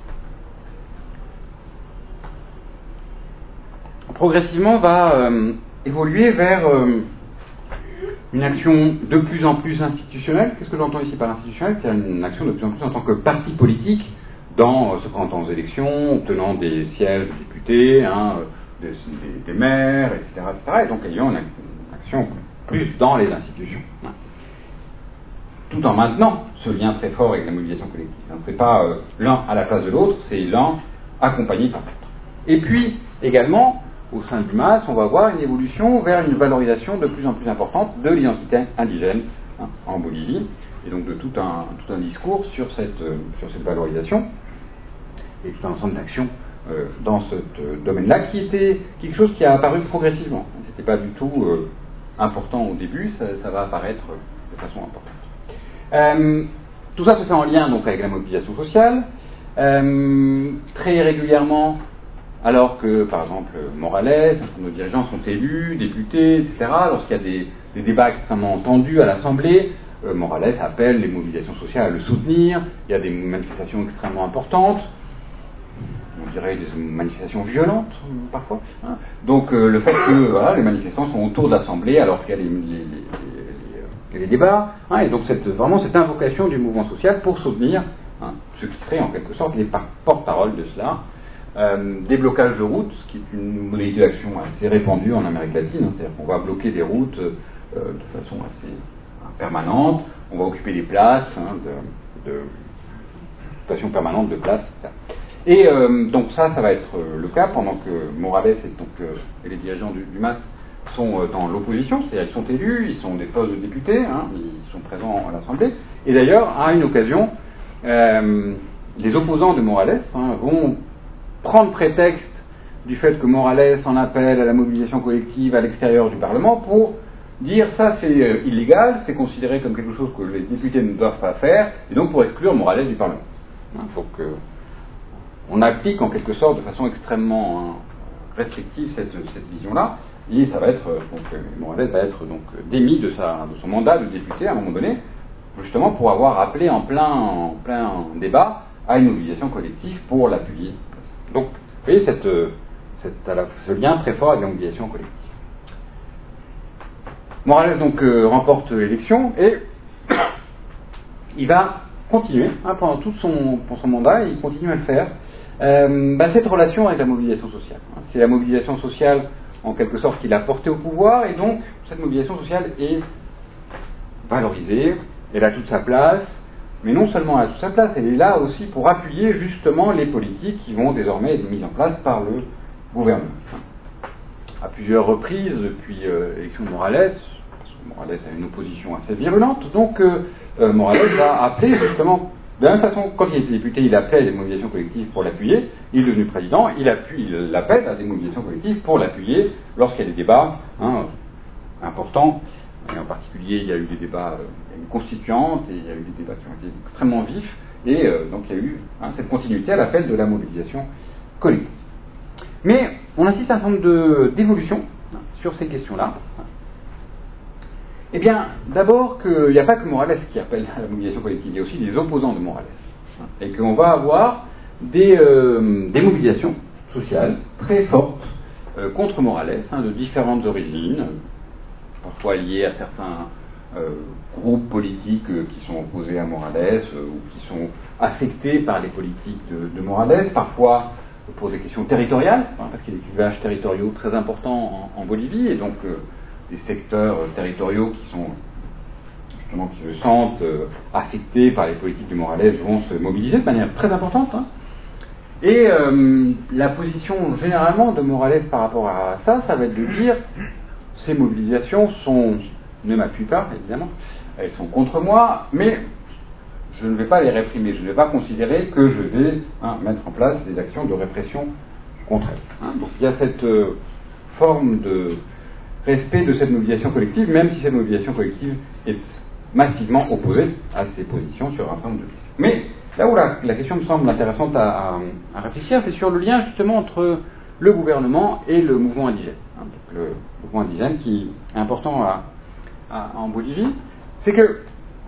progressivement va euh, évoluer vers euh, une action de plus en plus institutionnelle. Qu'est-ce que j'entends ici par institutionnelle? C'est une action de plus en plus en tant que parti politique, dans euh, se présentant aux élections, obtenant des sièges de députés, hein, des, des, des maires, et cetera, et cetera. Et donc ayant une, une action plus dans les institutions. Hein. Tout en maintenant ce lien très fort avec la mobilisation collective. Ce n'est pas euh, l'un à la place de l'autre, c'est l'un accompagné par l'autre. Et puis, également, au sein du M A S, on va voir une évolution vers une valorisation de plus en plus importante de l'identité indigène hein, en Bolivie, et donc de tout un, tout un discours sur cette, euh, sur cette valorisation, et tout un ensemble d'actions euh, dans ce euh, domaine-là, qui était quelque chose qui a apparu progressivement. Ce n'était pas du tout euh, important au début, ça, ça va apparaître de façon importante. Euh, tout ça se fait en lien donc avec la mobilisation sociale, euh, très régulièrement, alors que par exemple Morales, nos dirigeants sont élus, députés, et cetera. Lorsqu'il y a des, des débats extrêmement tendus à l'Assemblée, euh, Morales appelle les mobilisations sociales à le soutenir. Il y a des manifestations extrêmement importantes, on dirait des manifestations violentes parfois. Hein. Donc euh, le fait que voilà, les manifestants sont autour de l'Assemblée alors qu'il y a les, les, les et les débats, hein, et donc cette, vraiment cette invocation du mouvement social pour soutenir hein, ce qui serait en quelque sorte les porte-parole de cela. Euh, déblocage de routes, ce qui est une modalité d'action assez répandue en Amérique latine, hein, c'est-à-dire qu'on va bloquer des routes euh, de façon assez hein, permanente, on va occuper des places, hein, de, de occupation permanente de places, et cetera. Et euh, donc ça, ça va être euh, le cas pendant que Morales et, donc, euh, et les dirigeants du, du M A S sont dans l'opposition, c'est-à-dire ils sont élus, ils sont des postes de députés, hein, ils sont présents à l'Assemblée, et d'ailleurs, à une occasion, euh, les opposants de Morales hein, vont prendre prétexte du fait que Morales en appelle à la mobilisation collective à l'extérieur du Parlement pour dire ça c'est euh, illégal, c'est considéré comme quelque chose que les députés ne doivent pas faire, et donc pour exclure Morales du Parlement. Hein, donc euh, on applique en quelque sorte de façon extrêmement hein, restrictive cette, cette vision-là. Et ça va être, donc, Morales va être donc démis de, sa, de son mandat de député à un moment donné, justement pour avoir appelé en plein, en plein débat à une mobilisation collective pour l'appuyer. Donc, vous voyez cette, cette, ce lien très fort avec la mobilisation collective. Morales donc euh, remporte l'élection et il va continuer hein, pendant tout son, pour son mandat, il continue à le faire. Euh, bah, cette relation avec la mobilisation sociale. Hein, c'est la mobilisation sociale en quelque sorte qu'il a porté au pouvoir, et donc cette mobilisation sociale est valorisée, elle a toute sa place, mais non seulement elle a toute sa place, elle est là aussi pour appuyer justement les politiques qui vont désormais être mises en place par le gouvernement. à plusieurs reprises depuis euh, l'élection de Morales, parce que Morales a une opposition assez virulente, donc euh, euh, Morales a appelé justement, de la même façon, quand il était député, il appelait à des mobilisations collectives pour l'appuyer, il est devenu président, il, appuie, il appelle à des mobilisations collectives pour l'appuyer lorsqu'il y a des débats hein, importants, et en particulier il y a eu des débats, euh, il y a eu une constituante, et il y a eu des débats qui ont été extrêmement vifs, et euh, donc il y a eu hein, cette continuité à l'appel de la mobilisation collective. Mais on assiste à un certain nombre d'évolutions sur ces questions-là. Eh bien, d'abord qu'il n'y a pas que Morales qui appelle à la mobilisation collective, il y a aussi des opposants de Morales. Et qu'on va avoir des, euh, des mobilisations sociales très fortes euh, contre Morales, hein, de différentes origines, parfois liées à certains euh, groupes politiques euh, qui sont opposés à Morales euh, ou qui sont affectés par les politiques de, de Morales, parfois pour des questions territoriales, hein, parce qu'il y a des clivages territoriaux très importants en, en Bolivie, et donc euh, des secteurs euh, territoriaux qui sont justement qui se sentent euh, affectés par les politiques de Morales vont se mobiliser de manière très importante. Hein. Et euh, la position généralement de Morales par rapport à ça, ça va être de dire ces mobilisations sont, ne m'appuient pas évidemment, elles sont contre moi, mais je ne vais pas les réprimer, je ne vais pas considérer que je vais hein, mettre en place des actions de répression contre elles. Hein. Donc il y a cette euh, forme de respect de cette mobilisation collective, même si cette mobilisation collective est massivement opposée à ces positions sur un certain nombre de questions. Mais là où la, la question me semble intéressante à, à, à réfléchir, c'est sur le lien justement entre le gouvernement et le mouvement indigène. Hein. Donc, le mouvement indigène qui est important à, à, en Bolivie, c'est que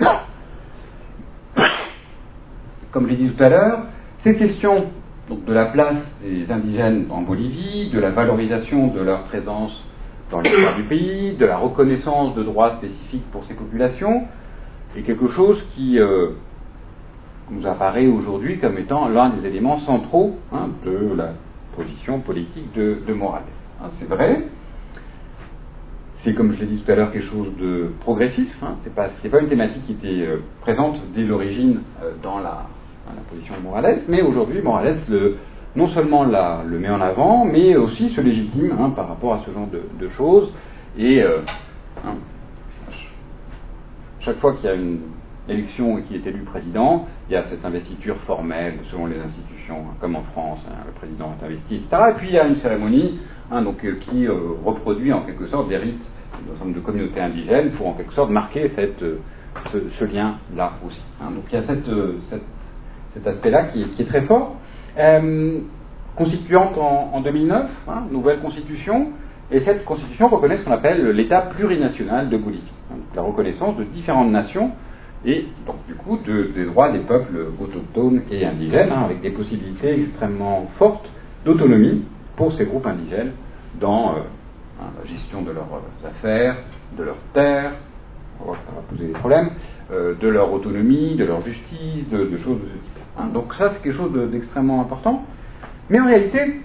comme je l'ai dit tout à l'heure, ces questions donc, de la place des indigènes en Bolivie, de la valorisation de leur présence dans l'histoire du pays, de la reconnaissance de droits spécifiques pour ces populations, est quelque chose qui euh, nous apparaît aujourd'hui comme étant l'un des éléments centraux hein, de la position politique de, de Morales. Hein, c'est vrai. C'est, comme je l'ai dit tout à l'heure, quelque chose de progressif. Hein. C'est pas, c'est pas une thématique qui était euh, présente dès l'origine euh, dans, la, dans la position de Morales, mais aujourd'hui, Morales le, non seulement la, le met en avant, mais aussi se légitime hein, par rapport à ce genre de, de choses. Et euh, hein, chaque fois qu'il y a une élection et qu'il est élu président, il y a cette investiture formelle selon les institutions, hein, comme en France, hein, le président est investi, et cetera. Et puis il y a une cérémonie hein, donc, euh, qui euh, reproduit en quelque sorte des rites d'un certain nombre de communautés indigènes pour en quelque sorte marquer cette, euh, ce, ce lien-là aussi. Hein. Donc il y a cette, euh, cette, cet aspect-là qui, qui est très fort. Euh, constituante en, en deux mille neuf, hein, nouvelle constitution, et cette constitution reconnaît ce qu'on appelle l'État plurinational de Bolivie, hein, la reconnaissance de différentes nations et donc du coup de, des droits des peuples autochtones et indigènes, hein, avec des possibilités extrêmement fortes d'autonomie pour ces groupes indigènes dans euh, hein, la gestion de leurs affaires, de leurs terres, ça va poser des problèmes, euh, de leur autonomie, de leur justice, de, de choses de ce type. Hein. Donc ça c'est quelque chose de, d'extrêmement important. Mais en réalité,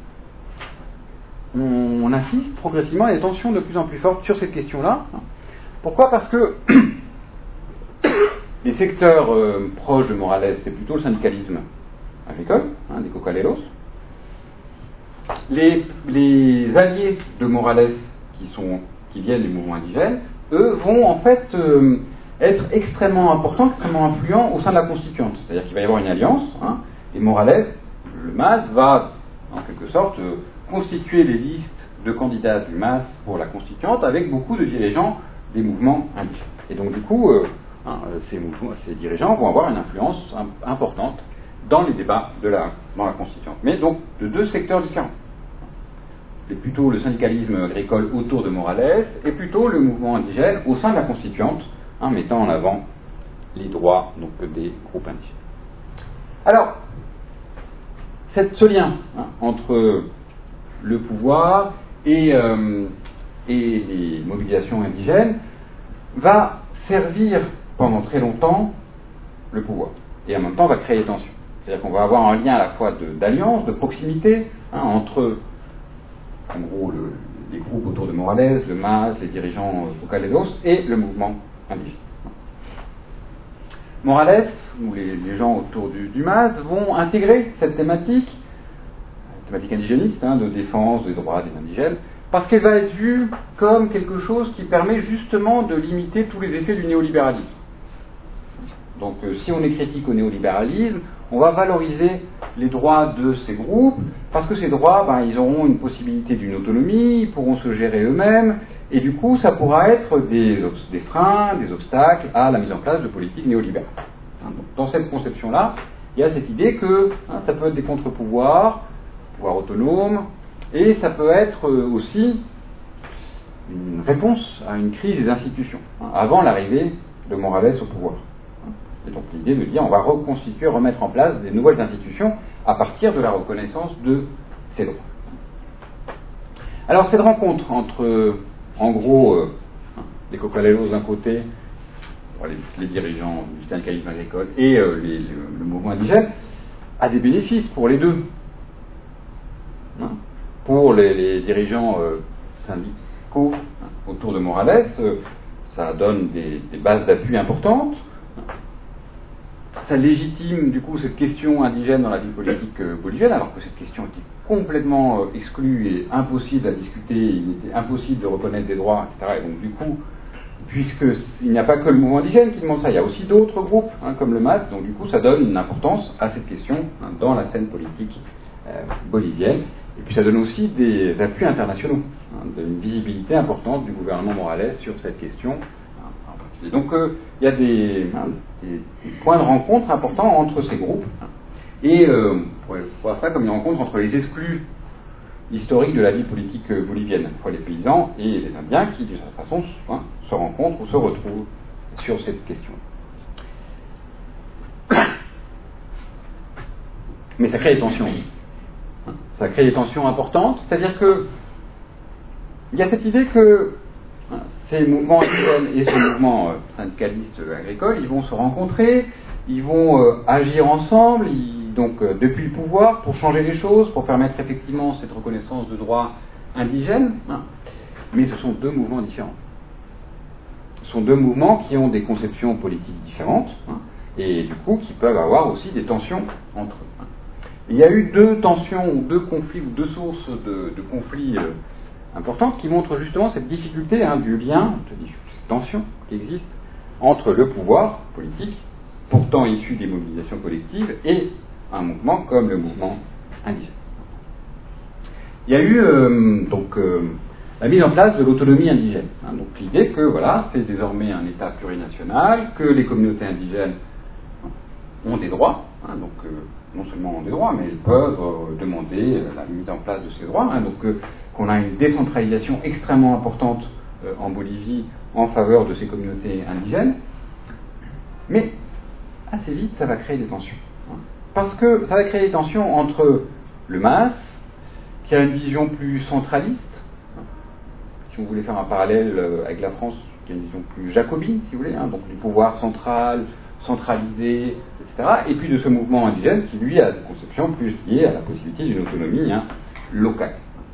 on, on assiste progressivement à des tensions de plus en plus fortes sur cette question-là. Pourquoi ? Parce que les secteurs euh, proches de Morales, c'est plutôt le syndicalisme agricole, hein, des cocaleros. Les, les alliés de Morales, qui, sont, qui viennent du mouvement indigène, eux vont en fait euh, être extrêmement importants, extrêmement influents au sein de la constituante. C'est-à-dire qu'il va y avoir une alliance, hein, et Morales, le M A S, va en quelque sorte euh, constituer les listes de candidats du M A S pour la constituante avec beaucoup de dirigeants des mouvements indigènes. Et donc du coup, euh, hein, ces, mouvements, ces dirigeants vont avoir une influence importante dans les débats de la, dans la constituante. Mais donc de deux secteurs différents. C'est plutôt le syndicalisme agricole autour de Morales et plutôt le mouvement indigène au sein de la constituante, hein, mettant en avant les droits donc, des groupes indigènes. Alors, cette, ce lien hein, entre le pouvoir et, euh, et les mobilisations indigènes va servir pendant très longtemps le pouvoir et en même temps va créer des tensions. C'est-à-dire qu'on va avoir un lien à la fois de, d'alliance, de proximité hein, entre en gros le, les groupes autour de Morales, le M A S, les dirigeants euh, cocaleros et le mouvement indigène. Morales, ou les, les gens autour du, du M A S, vont intégrer cette thématique, thématique indigéniste, hein, de défense des droits des indigènes, parce qu'elle va être vue comme quelque chose qui permet justement de limiter tous les effets du néolibéralisme. Donc euh, si on est critique au néolibéralisme, on va valoriser les droits de ces groupes, parce que ces droits, ben, ils auront une possibilité d'une autonomie, ils pourront se gérer eux-mêmes, et du coup ça pourra être des, des freins, des obstacles à la mise en place de politiques néolibérales. Hein, donc, dans cette conception-là, il y a cette idée que hein, ça peut être des contre-pouvoirs, pouvoirs autonomes, et ça peut être euh, aussi une réponse à une crise des institutions, hein, avant l'arrivée de Morales au pouvoir. Et donc l'idée de dire on va reconstituer, remettre en place des nouvelles institutions à partir de la reconnaissance de ces droits. Alors cette rencontre entre, en gros, euh, les cocaleros d'un côté, les, les dirigeants du syndicalisme agricole et euh, les, le, le mouvement indigène, a des bénéfices pour les deux. Hein, pour les, les dirigeants euh, syndicaux hein, autour de Morales, euh, ça donne des, des bases d'appui importantes. Ça légitime du coup cette question indigène dans la vie politique euh, bolivienne, alors que cette question était complètement euh, exclue et impossible à discuter, il était impossible de reconnaître des droits, et cetera. Et donc du coup, puisqu'il n'y a pas que le mouvement indigène qui demande ça, il y a aussi d'autres groupes, hein, comme le M A S, donc du coup ça donne une importance à cette question hein, dans la scène politique euh, bolivienne. Et puis ça donne aussi des appuis internationaux, hein, une visibilité importante du gouvernement Morales sur cette question. Et donc euh, il y a des, hein, des, des points de rencontre importants entre ces groupes, hein, et euh, on pourrait voir ça comme une rencontre entre les exclus historiques de la vie politique euh, bolivienne, à la fois les paysans et les Indiens, qui de cette façon hein, se rencontrent ou se retrouvent sur cette question. Mais ça crée des tensions. Hein, ça crée des tensions importantes, c'est-à-dire que il y a cette idée que ces mouvements indigènes et ce mouvement euh, syndicaliste euh, agricole, ils vont se rencontrer, ils vont euh, agir ensemble, ils, donc euh, depuis le pouvoir, pour changer les choses, pour permettre effectivement cette reconnaissance de droits indigènes. Hein. Mais ce sont deux mouvements différents. Ce sont deux mouvements qui ont des conceptions politiques différentes, hein, et du coup qui peuvent avoir aussi des tensions entre eux. Hein. Il y a eu deux tensions, ou deux conflits, ou deux sources de, de conflits euh, importantes qui montrent justement cette difficulté hein, du lien, cette tension qui existe entre le pouvoir politique, pourtant issu des mobilisations collectives, et un mouvement comme le mouvement indigène. Il y a eu euh, donc euh, la mise en place de l'autonomie indigène. Hein, donc l'idée que voilà, c'est désormais un État plurinational, que les communautés indigènes ont des droits, hein, donc euh, non seulement ont des droits, mais elles peuvent euh, demander euh, la mise en place de ces droits, hein, donc euh, qu'on a une décentralisation extrêmement importante euh, en Bolivie en faveur de ces communautés indigènes, mais assez vite ça va créer des tensions, hein, parce que ça va créer des tensions entre le M A S, qui a une vision plus centraliste, hein, si vous voulez faire un parallèle euh, avec la France, qui a une vision plus jacobine, si vous voulez, hein, donc du pouvoir central, centralisé, et cetera, et puis de ce mouvement indigène qui, lui, a une conception plus liée à la possibilité d'une autonomie hein, locale.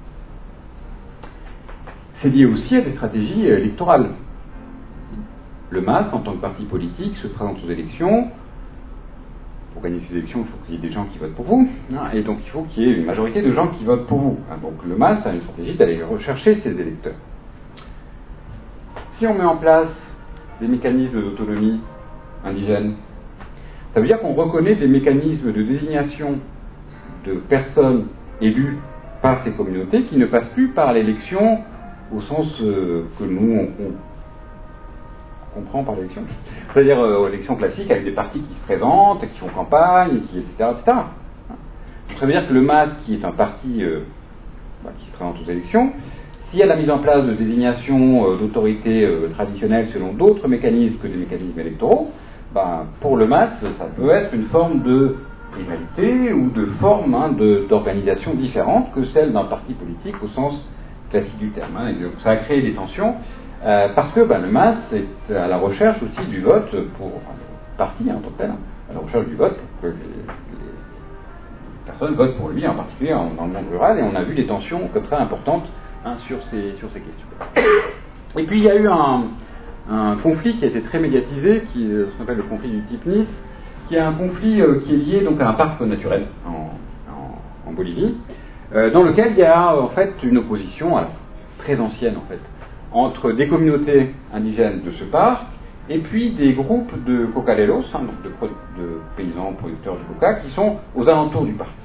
C'est lié aussi à des stratégies électorales. Le M A S, en tant que parti politique, se présente aux élections. Pour gagner ces élections, il faut qu'il y ait des gens qui votent pour vous, hein, et donc il faut qu'il y ait une majorité de gens qui votent pour vous. Hein, donc le M A S a une stratégie d'aller rechercher ses électeurs. Si on met en place des mécanismes d'autonomie indigène, ça veut dire qu'on reconnaît des mécanismes de désignation de personnes élues par ces communautés qui ne passent plus par l'élection au sens euh, que nous on, on comprend par l'élection, c'est-à-dire euh, l'élection classique avec des partis qui se présentent, qui font campagne, qui, et cetera, et cetera. Donc ça veut dire que le M A S, qui est un parti euh, bah, qui se présente aux élections, s'il y a la mise en place de désignation euh, d'autorités euh, traditionnelles selon d'autres mécanismes que des mécanismes électoraux, bah, pour le M A S, ça peut être une forme de rivalité ou de forme hein, de, d'organisation différente que celle d'un parti politique au sens classique du terme. Hein. Et donc ça a créé des tensions euh, parce que bah, le M A S est à la recherche aussi du vote pour enfin, le parti en tant que tel, hein, à la recherche du vote pour que les, les personnes votent pour lui, en particulier en, dans le monde rural, et on a vu des tensions comme ça importantes hein, sur ces sur ces questions. Et puis il y a eu un un conflit qui a été très médiatisé, qui euh, ce qu'on appelle le conflit du type Nice, qui est un conflit euh, qui est lié donc à un parc naturel en, en, en Bolivie, euh, dans lequel il y a en fait une opposition à très ancienne en fait, entre des communautés indigènes de ce parc et puis des groupes de cocaleros, hein, donc de, de paysans producteurs de coca, qui sont aux alentours du parc.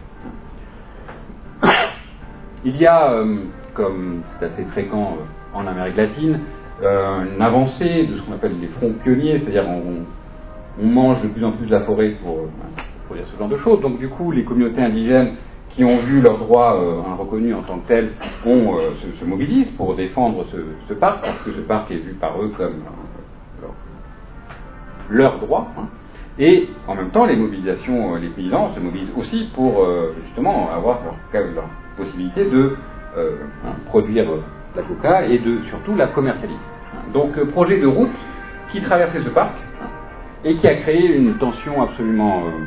Il y a, euh, comme c'est assez fréquent euh, en Amérique latine, euh, une avancée de ce qu'on appelle les fronts pionniers, c'est-à-dire on, on mange de plus en plus de la forêt pour, euh, pour dire ce genre de choses. Donc du coup, les communautés indigènes qui ont vu leurs droits euh, reconnus en tant que tels on, euh, se, se mobilisent pour défendre ce, ce parc, parce que ce parc est vu par eux comme euh, leur, leur droit. Hein. Et en même temps, les mobilisations, euh, les paysans se mobilisent aussi pour euh, justement avoir leur, leur possibilité de euh, hein, produire la coca et de surtout la commercialiser. Donc euh, projet de route qui traversait ce parc hein, et qui a créé une tension absolument euh,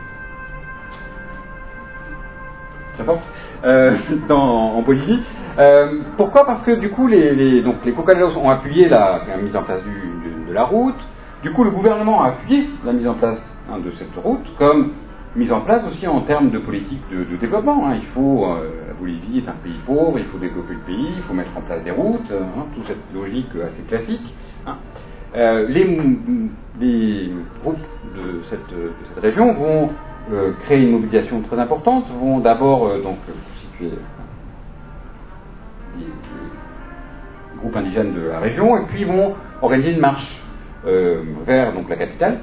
très forte euh, dans, en Bolivie. Euh, pourquoi ? Parce que du coup les, les, donc, les cocaleros ont appuyé la, la mise en place du, de, de la route. Du coup le gouvernement a appuyé la mise en place hein, de cette route comme mise en place aussi en termes de politique de, de développement. Hein. Il faut, euh, la Bolivie est un pays pauvre, il faut développer le pays, il faut mettre en place des routes, hein, toute cette logique assez classique. Hein. Euh, les, les groupes de cette, de cette région vont euh, créer une mobilisation très importante, vont d'abord euh, donc constituer les, les groupes indigènes de la région, et puis vont organiser une marche euh, vers donc la capitale.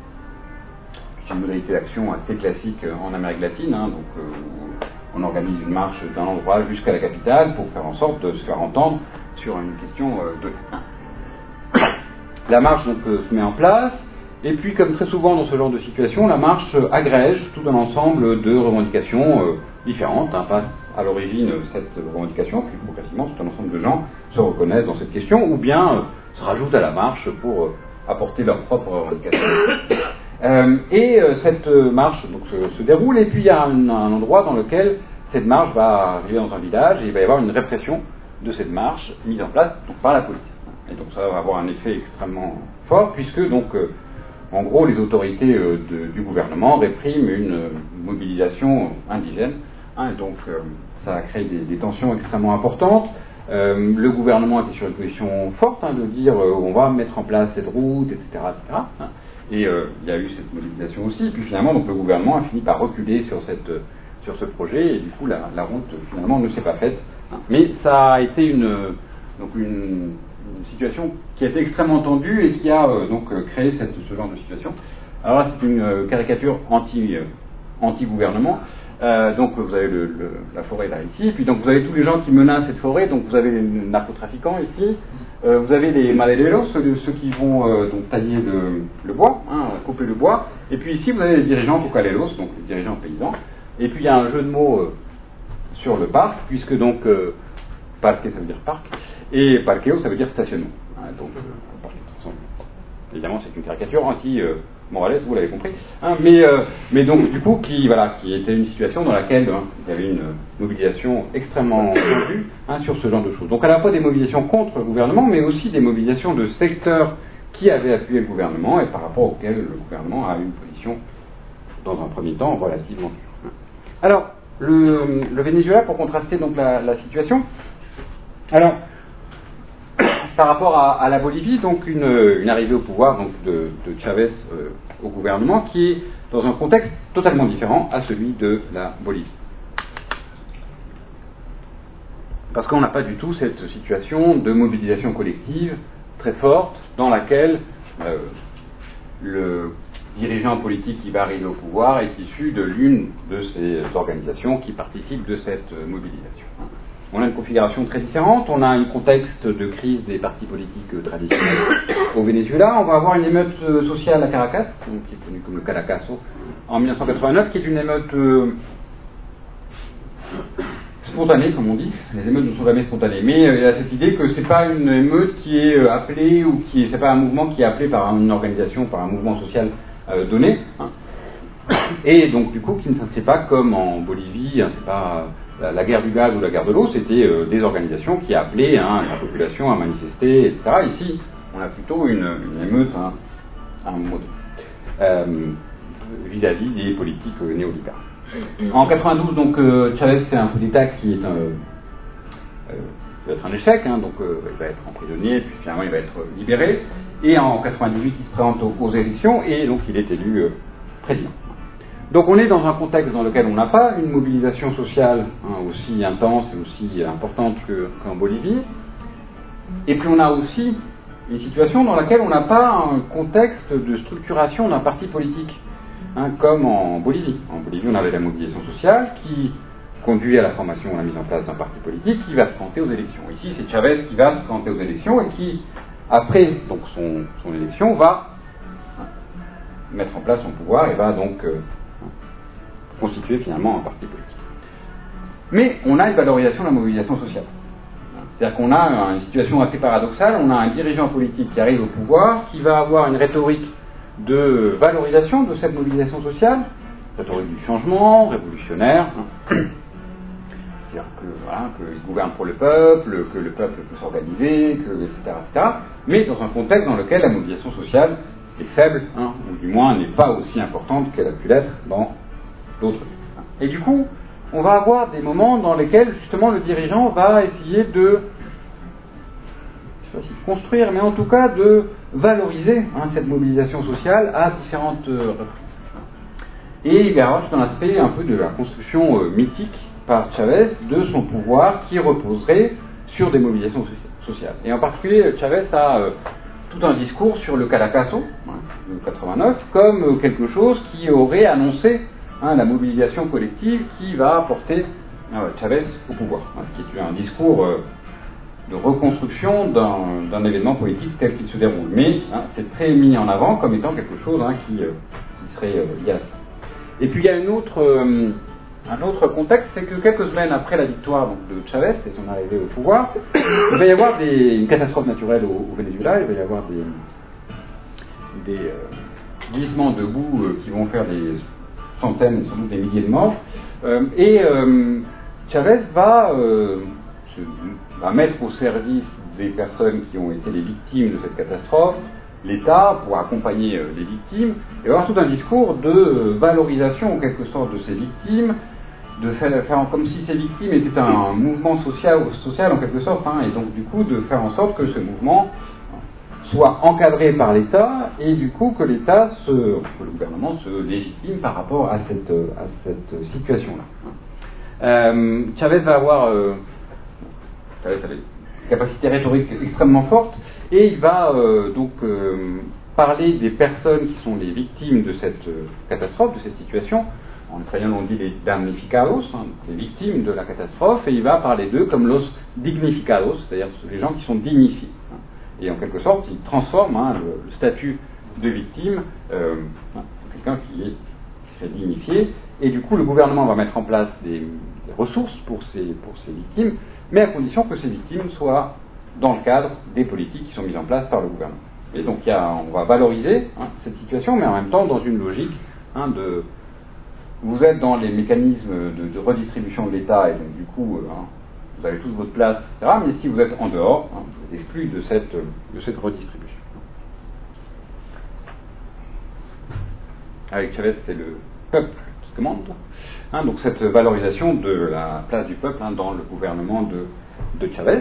C'est une modalité d'action assez classique en Amérique latine, hein, donc euh, on organise une marche d'un endroit jusqu'à la capitale pour faire en sorte de se faire entendre sur une question euh, de... La marche donc euh, se met en place, et puis comme très souvent dans ce genre de situation, la marche euh, agrège tout un ensemble de revendications euh, différentes, hein, pas à l'origine cette revendication, puis progressivement tout un ensemble de gens se reconnaissent dans cette question, ou bien euh, se rajoutent à la marche pour euh, apporter leurs propres revendications. Euh, et euh, cette marche donc, se, se déroule, et puis il y a un, un endroit dans lequel cette marche va arriver dans un village, et il va y avoir une répression de cette marche mise en place donc, par la police. Et donc ça va avoir un effet extrêmement fort, puisque donc, euh, en gros, les autorités euh, de, du gouvernement répriment une euh, mobilisation indigène, hein, et donc euh, ça a créé des, des tensions extrêmement importantes. Euh, le gouvernement était sur une position forte, hein, de dire euh, on va mettre en place cette route, et cetera, et cetera hein. Et euh, il y a eu cette mobilisation aussi, et puis finalement donc, le gouvernement a fini par reculer sur, cette, sur ce projet, et du coup la, la route finalement ne s'est pas faite. Hein. Mais ça a été une, donc une, une situation qui a été extrêmement tendue et qui a euh, donc créé cette, ce genre de situation. Alors là c'est une euh, caricature anti, euh, anti-gouvernement. Euh, donc vous avez le, le, la forêt là ici, et puis donc vous avez tous les gens qui menacent cette forêt, donc vous avez les narcotrafiquants ici, euh, vous avez les madereros, ceux, ceux qui vont euh, donc tailler le, le bois, hein, couper le bois, et puis ici vous avez les dirigeants cocaleros, donc les dirigeants paysans, et puis il y a un jeu de mots euh, sur le parc, puisque donc euh, parque ça veut dire parc, et parqueo ça veut dire stationnement, hein, donc euh, évidemment c'est une caricature anti euh, Morales, vous l'avez compris, hein, mais, euh, mais donc du coup qui, voilà, qui était une situation dans laquelle hein, il y avait une mobilisation extrêmement tendue hein, sur ce genre de choses. Donc à la fois des mobilisations contre le gouvernement, mais aussi des mobilisations de secteurs qui avaient appuyé le gouvernement et par rapport auxquels le gouvernement a eu une position, dans un premier temps, relativement dure. Alors, le, le Venezuela, pour contraster donc la, la situation, alors, par rapport à, à la Bolivie, donc une, une arrivée au pouvoir donc de, de Chavez euh, au gouvernement qui est dans un contexte totalement différent à celui de la Bolivie. Parce qu'on n'a pas du tout cette situation de mobilisation collective très forte dans laquelle euh, le dirigeant politique qui va arriver au pouvoir est issu de l'une de ces organisations qui participent de cette mobilisation. On a une configuration très différente, on a un contexte de crise des partis politiques traditionnels au Venezuela, on va avoir une émeute sociale à Caracas, qui est connue comme le Caracazo, en mille neuf cent quatre-vingt-neuf, qui est une émeute euh, spontanée, comme on dit. Les émeutes ne sont jamais spontanées, mais euh, il y a cette idée que c'est pas une émeute qui est euh, appelée, ou qui est, c'est pas un mouvement qui est appelé par une organisation, par un mouvement social euh, donné, hein. Et donc du coup qui ne s'inscrit pas comme en Bolivie, hein, c'est pas la, la guerre du gaz ou la guerre de l'eau, c'était euh, des organisations qui appelaient hein, la population à manifester, et cetera. Ici, on a plutôt une, une émeute, hein, un mot de, euh, vis-à-vis des politiques euh, néolibérales. En quatre-vingt-douze, donc euh, Chavez fait un coup d'État qui est euh, euh, va être un échec, hein, donc euh, il va être emprisonné, puis finalement il va être libéré, et en quatre-vingt-dix-huit il se présente aux, aux élections, et donc il est élu euh, président. Donc on est dans un contexte dans lequel on n'a pas une mobilisation sociale hein, aussi intense et aussi importante que, qu'en Bolivie, et puis on a aussi une situation dans laquelle on n'a pas un contexte de structuration d'un parti politique, hein, comme en Bolivie. En Bolivie, on avait la mobilisation sociale qui conduit à la formation, à la mise en place d'un parti politique qui va se présenter aux élections. Ici, c'est Chavez qui va se présenter aux élections et qui, après donc son, son élection, va mettre en place son pouvoir et va donc euh, constituer finalement un parti politique. Mais on a une valorisation de la mobilisation sociale. C'est-à-dire qu'on a une situation assez paradoxale, on a un dirigeant politique qui arrive au pouvoir, qui va avoir une rhétorique de valorisation de cette mobilisation sociale, rhétorique du changement, révolutionnaire, c'est-à-dire que, voilà, qu'il gouverne pour le peuple, que le peuple peut s'organiser, que, et cetera, et cetera, mais dans un contexte dans lequel la mobilisation sociale est faible, hein, ou du moins n'est pas aussi importante qu'elle a pu l'être dans d'autres pays. Et du coup, on va avoir des moments dans lesquels justement le dirigeant va essayer de, je sais pas si construire, mais en tout cas de valoriser hein, cette mobilisation sociale à différentes euh, reprises. Et il va y avoir tout un aspect un peu de la construction euh, mythique par Chavez de son pouvoir qui reposerait sur des mobilisations soci- sociales. Et en particulier, Chavez a euh, tout un discours sur le Caracazo, hein, de quatre-vingt-neuf, comme euh, quelque chose qui aurait annoncé Hein, la mobilisation collective qui va porter euh, Chavez au pouvoir, hein, qui est un discours euh, de reconstruction d'un, d'un événement politique tel qu'il se déroule. Mais hein, c'est très mis en avant comme étant quelque chose hein, qui, euh, qui serait euh, lié à ça. Et puis il y a une autre, euh, un autre contexte, c'est que quelques semaines après la victoire donc, de Chavez et son arrivée au pouvoir, il va y avoir des, une catastrophe naturelle au, au Venezuela, il va y avoir des, des euh, glissements de boue euh, qui vont faire des centaines, sans doute des milliers de morts, euh, et euh, Chavez va, euh, se, va mettre au service des personnes qui ont été les victimes de cette catastrophe, l'État pour accompagner euh, les victimes, et avoir tout un discours de euh, valorisation en quelque sorte de ces victimes, de faire, faire comme si ces victimes étaient un mouvement social, social en quelque sorte, hein, et donc du coup de faire en sorte que ce mouvement soit encadré par l'État et du coup que l'État, se, que le gouvernement se légitime par rapport à cette, à cette situation-là. Euh, Chavez va avoir euh, Chavez avait une capacité rhétorique extrêmement forte et il va euh, donc euh, parler des personnes qui sont les victimes de cette euh, catastrophe, de cette situation. En espagnol on dit les damnificados, hein, les victimes de la catastrophe, et il va parler d'eux comme los dignificados, c'est-à-dire les gens qui sont dignifiés. Hein. Et en quelque sorte, il transforme hein, le, le statut de victime euh, en quelqu'un qui est, qui serait dignifié. Et du coup, le gouvernement va mettre en place des, des ressources pour ces, pour ces victimes, mais à condition que ces victimes soient dans le cadre des politiques qui sont mises en place par le gouvernement. Et donc, il y a, on va valoriser hein, cette situation, mais en même temps dans une logique hein, de... Vous êtes dans les mécanismes de, de redistribution de l'État, et donc du coup... Euh, hein, vous avez tous votre place, et cetera, mais si vous êtes en dehors, hein, vous êtes exclu de cette, de cette redistribution. Avec Chavez, c'est le peuple qui commande, hein, donc cette valorisation de la place du peuple hein, dans le gouvernement de, de Chavez.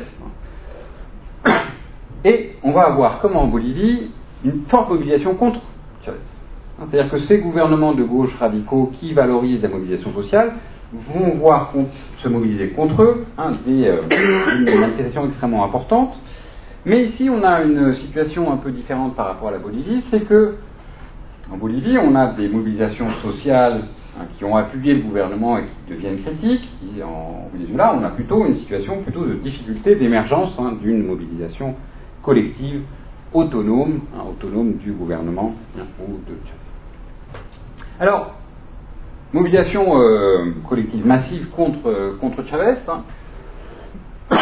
Et on va avoir, comme en Bolivie, une forte mobilisation contre Chavez. Hein, c'est-à-dire que ces gouvernements de gauche radicaux qui valorisent la mobilisation sociale vont voir se mobiliser contre eux, hein, des euh, une manifestation extrêmement importante. Mais ici, on a une situation un peu différente par rapport à la Bolivie, c'est que en Bolivie, on a des mobilisations sociales hein, qui ont appuyé le gouvernement et qui deviennent critiques. Et en Venezuela, on a plutôt une situation plutôt de difficulté d'émergence hein, d'une mobilisation collective autonome, hein, autonome du gouvernement hein, ou de Chavez. Alors, mobilisation euh, collective massive contre, euh, contre Chavez. Hein.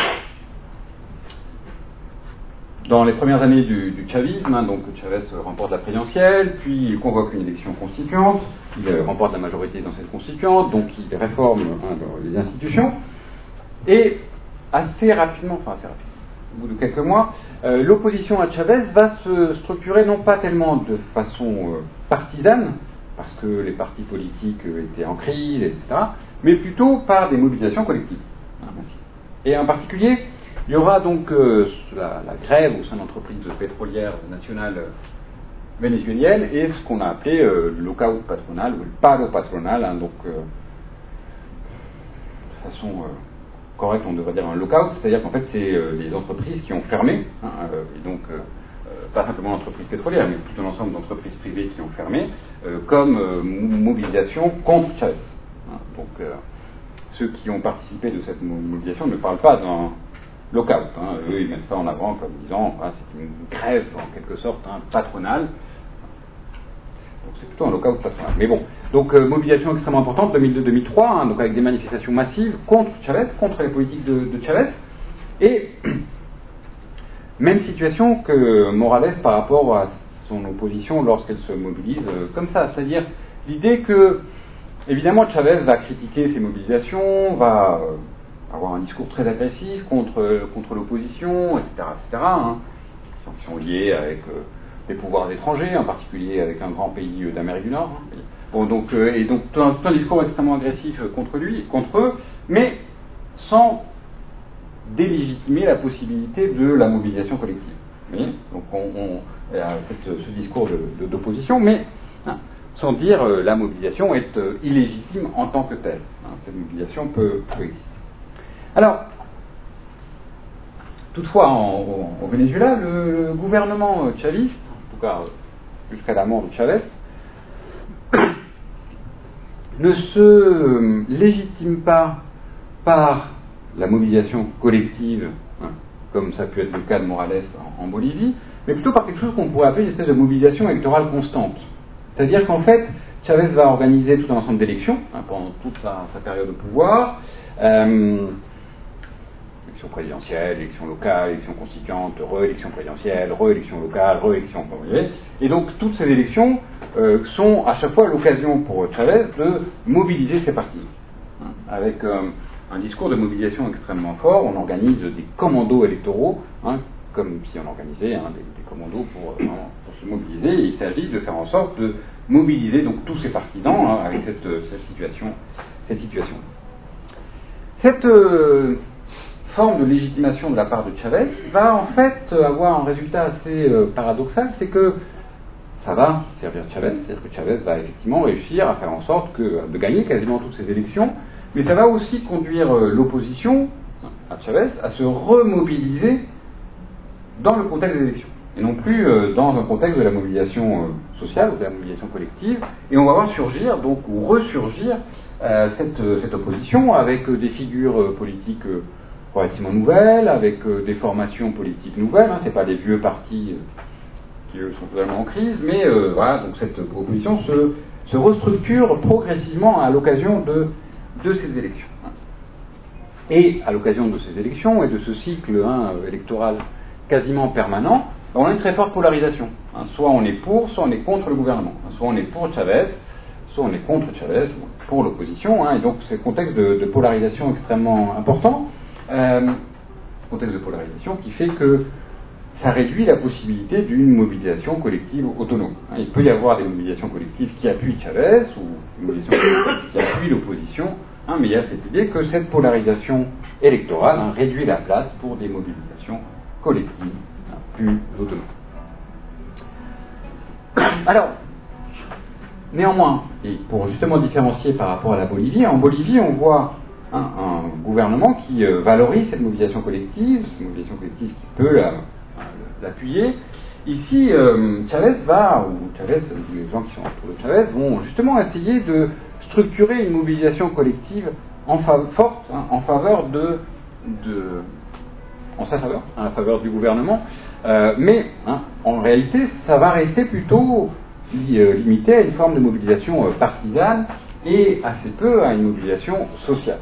Dans les premières années du, du chavisme, hein, donc Chavez remporte la présidentielle, puis il convoque une élection constituante, il euh, remporte la majorité dans cette constituante, donc il réforme hein, les institutions, et assez rapidement, enfin assez rapidement, au bout de quelques mois, euh, l'opposition à Chavez va se structurer non pas tellement de façon euh, partisane, parce que les partis politiques étaient en crise, et cetera, mais plutôt par des mobilisations collectives. Et en particulier, Il y aura donc euh, la, la grève au sein de l'entreprise pétrolière nationale vénézuélienne et ce qu'on a appelé euh, le lockout patronal ou le paro patronal, hein, donc euh, de façon euh, correcte on devrait dire un lockout, c'est-à-dire qu'en fait c'est euh, les entreprises qui ont fermé, hein, euh, et donc euh, pas simplement l'entreprise pétrolière, mais tout un ensemble d'entreprises privées qui ont fermé, euh, comme euh, mobilisation contre Chavez. Hein, donc euh, ceux qui ont participé de cette mobilisation ne parlent pas d'un lockout. Hein, eux, ils mettent ça en avant comme disant ah, c'est une grève en quelque sorte hein, patronale. Donc c'est plutôt un lockout patronal. Mais bon, donc euh, mobilisation extrêmement importante, deux mille deux deux mille trois, hein, donc avec des manifestations massives contre Chavez, contre les politiques de, de Chavez, et même situation que Morales par rapport à son opposition lorsqu'elle se mobilise euh, comme ça, c'est-à-dire l'idée que, évidemment, Chavez va critiquer ces mobilisations, va euh, avoir un discours très agressif contre, contre l'opposition, et cetera, et cetera, hein, qui sont liés avec euh, des pouvoirs étrangers, en particulier avec un grand pays euh, d'Amérique du Nord. Hein. Bon, donc, euh, et donc tout un, tout un discours extrêmement agressif euh, contre lui, contre eux, mais sans délégitimer la possibilité de la mobilisation collective. Vous voyez, donc on, on a cette, ce discours de, de, d'opposition, mais hein, sans dire euh, la mobilisation est euh, illégitime en tant que telle. Hein, cette mobilisation peut, peut exister. Alors, toutefois, en, au, au Venezuela, le, le gouvernement chaviste, en tout cas jusqu'à la mort de Chavez, ne se légitime pas par la mobilisation collective, hein, comme ça a pu être le cas de Morales en, en Bolivie, mais plutôt par quelque chose qu'on pourrait appeler une espèce de mobilisation électorale constante. C'est-à-dire qu'en fait, Chavez va organiser tout un ensemble d'élections hein, pendant toute sa, sa période de pouvoir, euh, élections présidentielles, élections locales, élections constituantes, re-élections présidentielles, re-élections locales, re-élections... Et donc toutes ces élections euh, sont à chaque fois l'occasion pour Chavez de mobiliser ses partis, hein, avec... Euh, un discours de mobilisation extrêmement fort. On organise des commandos électoraux, hein, comme si on organisait hein, des, des commandos pour, euh, pour se mobiliser. Et il s'agit de faire en sorte de mobiliser donc tous ces partisans hein, avec cette, cette situation. Cette, situation. cette euh, forme de légitimation de la part de Chavez va en fait avoir un résultat assez euh, paradoxal, c'est que ça va servir Chavez, c'est-à-dire que Chavez va effectivement réussir à faire en sorte que, de gagner quasiment toutes ces élections. Mais ça va aussi conduire euh, l'opposition à Chavez à se remobiliser dans le contexte des élections, et non plus euh, dans un contexte de la mobilisation euh, sociale ou de la mobilisation collective. Et on va voir surgir, donc, ou ressurgir euh, cette, euh, cette opposition avec euh, des figures euh, politiques euh, relativement nouvelles, avec euh, des formations politiques nouvelles. Hein, c'est pas des vieux partis euh, qui eux sont totalement en crise, mais euh, voilà, donc cette opposition se, se restructure progressivement à l'occasion de de ces élections. Et à l'occasion de ces élections et de ce cycle hein, électoral quasiment permanent, on a une très forte polarisation. Hein. Soit on est pour, soit on est contre le gouvernement. Hein. Soit on est pour Chavez, soit on est contre Chavez, pour l'opposition. Hein. Et donc c'est un contexte de, de polarisation extrêmement important. Euh, contexte de polarisation qui fait que ça réduit la possibilité d'une mobilisation collective autonome. Hein. Il peut y avoir des mobilisations collectives qui appuient Chavez ou une mobilisation collective qui appuie l'opposition, hein, mais il y a cette idée que cette polarisation électorale hein, réduit la place pour des mobilisations collectives hein, plus autonomes. Alors, néanmoins, et pour justement différencier par rapport à la Bolivie, en Bolivie on voit hein, un gouvernement qui euh, valorise cette mobilisation collective, cette mobilisation collective qui peut la l'appuyer. Ici, euh, Chavez va, ou Chavez, les gens qui sont autour de Chavez, vont justement essayer de structurer une mobilisation collective en fa- forte, hein, en faveur de, de, en sa faveur, hein, en faveur du gouvernement, euh, mais hein, en réalité, ça va rester plutôt li, euh, limité à une forme de mobilisation euh, partisane et assez peu à une mobilisation sociale.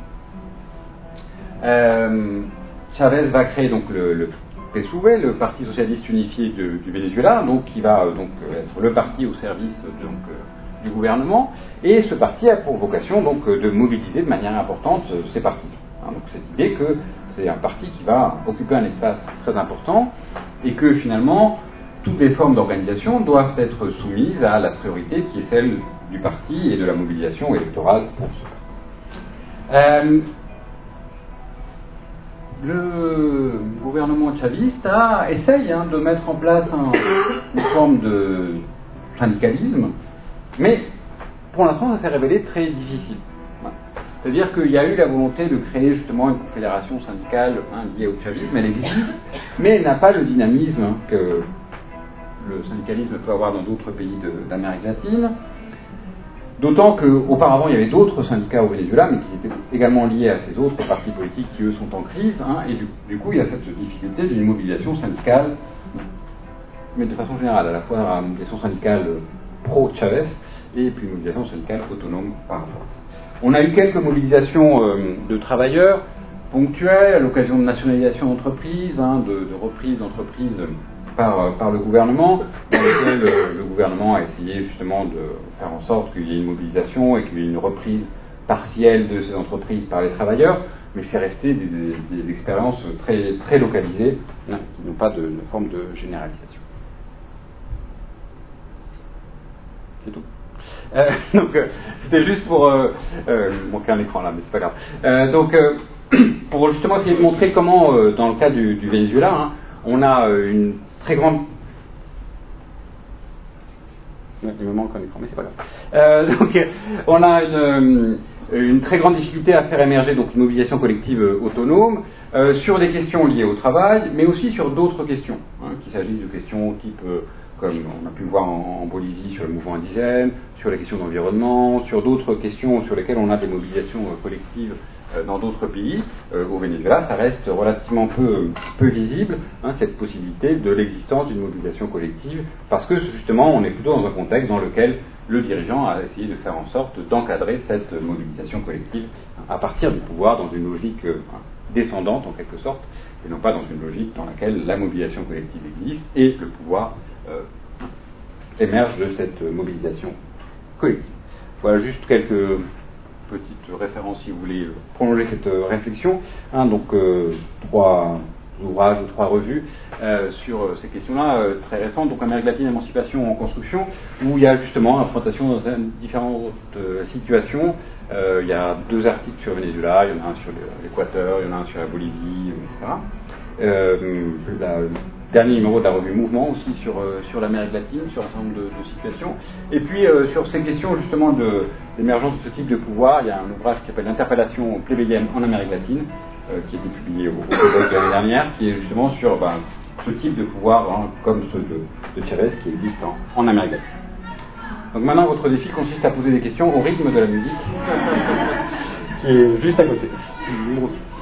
Euh, Chavez va créer donc le, le P S U V, le Parti socialiste unifié de, du Venezuela, donc qui va euh, donc être le parti au service donc, euh, du gouvernement, et ce parti a pour vocation donc de mobiliser de manière importante euh, ses partis. Hein, donc cette idée que c'est un parti qui va occuper un espace très important et que finalement toutes les formes d'organisation doivent être soumises à la priorité qui est celle du parti et de la mobilisation électorale pour ce. Euh, le gouvernement chaviste a, essaye hein, de mettre en place un, une forme de syndicalisme, mais pour l'instant ça s'est révélé très difficile. Voilà. C'est-à-dire qu'il y a eu la volonté de créer justement une confédération syndicale hein, liée au chavisme, elle existe, mais elle n'a pas le dynamisme hein, que le syndicalisme peut avoir dans d'autres pays de, d'Amérique latine. D'autant qu'auparavant, il y avait d'autres syndicats au Venezuela, mais qui étaient également liés à ces autres partis politiques qui, eux, sont en crise. Hein, et du, du coup, il y a cette difficulté d'une mobilisation syndicale, mais de façon générale, à la fois une mobilisation syndicale pro-Chavez et puis une mobilisation syndicale autonome par rapport. On a eu quelques mobilisations euh, de travailleurs ponctuelles à l'occasion de nationalisation d'entreprises, hein, de, de reprise d'entreprises Par, par le gouvernement, dans lequel le, le gouvernement a essayé justement de faire en sorte qu'il y ait une mobilisation et qu'il y ait une reprise partielle de ces entreprises par les travailleurs, mais c'est resté des, des, des expériences très, très localisées, hein, qui n'ont pas de, de forme de généralisation. C'est tout. Euh, donc, euh, c'était juste pour... Euh, euh, manquer un écran là, mais c'est pas grave. Euh, donc, euh, pour justement essayer de montrer comment, euh, dans le cas du, du Venezuela, hein, on a euh, une très grande... Il me manque un écran, mais c'est pas grave. Euh, donc, on a une, une très grande difficulté à faire émerger donc, une mobilisation collective autonome euh, sur des questions liées au travail, mais aussi sur d'autres questions, hein, qu'il s'agisse de questions type, euh, comme on a pu le voir en, en Bolivie, sur le mouvement indigène, sur les questions d'environnement, sur d'autres questions sur lesquelles on a des mobilisations euh, collectives dans d'autres pays. Euh, au Venezuela, ça reste relativement peu, peu visible, hein, cette possibilité de l'existence d'une mobilisation collective, parce que justement, on est plutôt dans un contexte dans lequel le dirigeant a essayé de faire en sorte d'encadrer cette mobilisation collective à partir du pouvoir, dans une logique euh, descendante en quelque sorte, et non pas dans une logique dans laquelle la mobilisation collective existe et le pouvoir euh, émerge de cette mobilisation collective. Voilà juste quelques petite référence si vous voulez prolonger cette euh, réflexion. Hein, donc euh, trois ouvrages ou trois revues euh, sur euh, ces questions-là euh, très récentes. Donc Amérique latine, émancipation en construction, où il y a justement affrontation dans différentes euh, situations. Euh, il y a deux articles sur Venezuela, il y en a un sur l'Équateur, il y en a un sur la Bolivie, et cetera. Euh, la, le dernier numéro de la revue Mouvement aussi sur, euh, sur l'Amérique latine, sur un certain nombre de, de situations. Et puis euh, sur ces questions justement de l'émergence de ce type de pouvoir, il y a un ouvrage qui s'appelle L'interpellation plébéienne en Amérique latine, euh, qui a été publié au, au Québec l'année dernière, qui est justement sur ben, ce type de pouvoir, hein, comme ceux de, de Chavez, qui existent en, en Amérique latine. Donc maintenant, votre défi consiste à poser des questions au rythme de la musique, qui est juste à côté.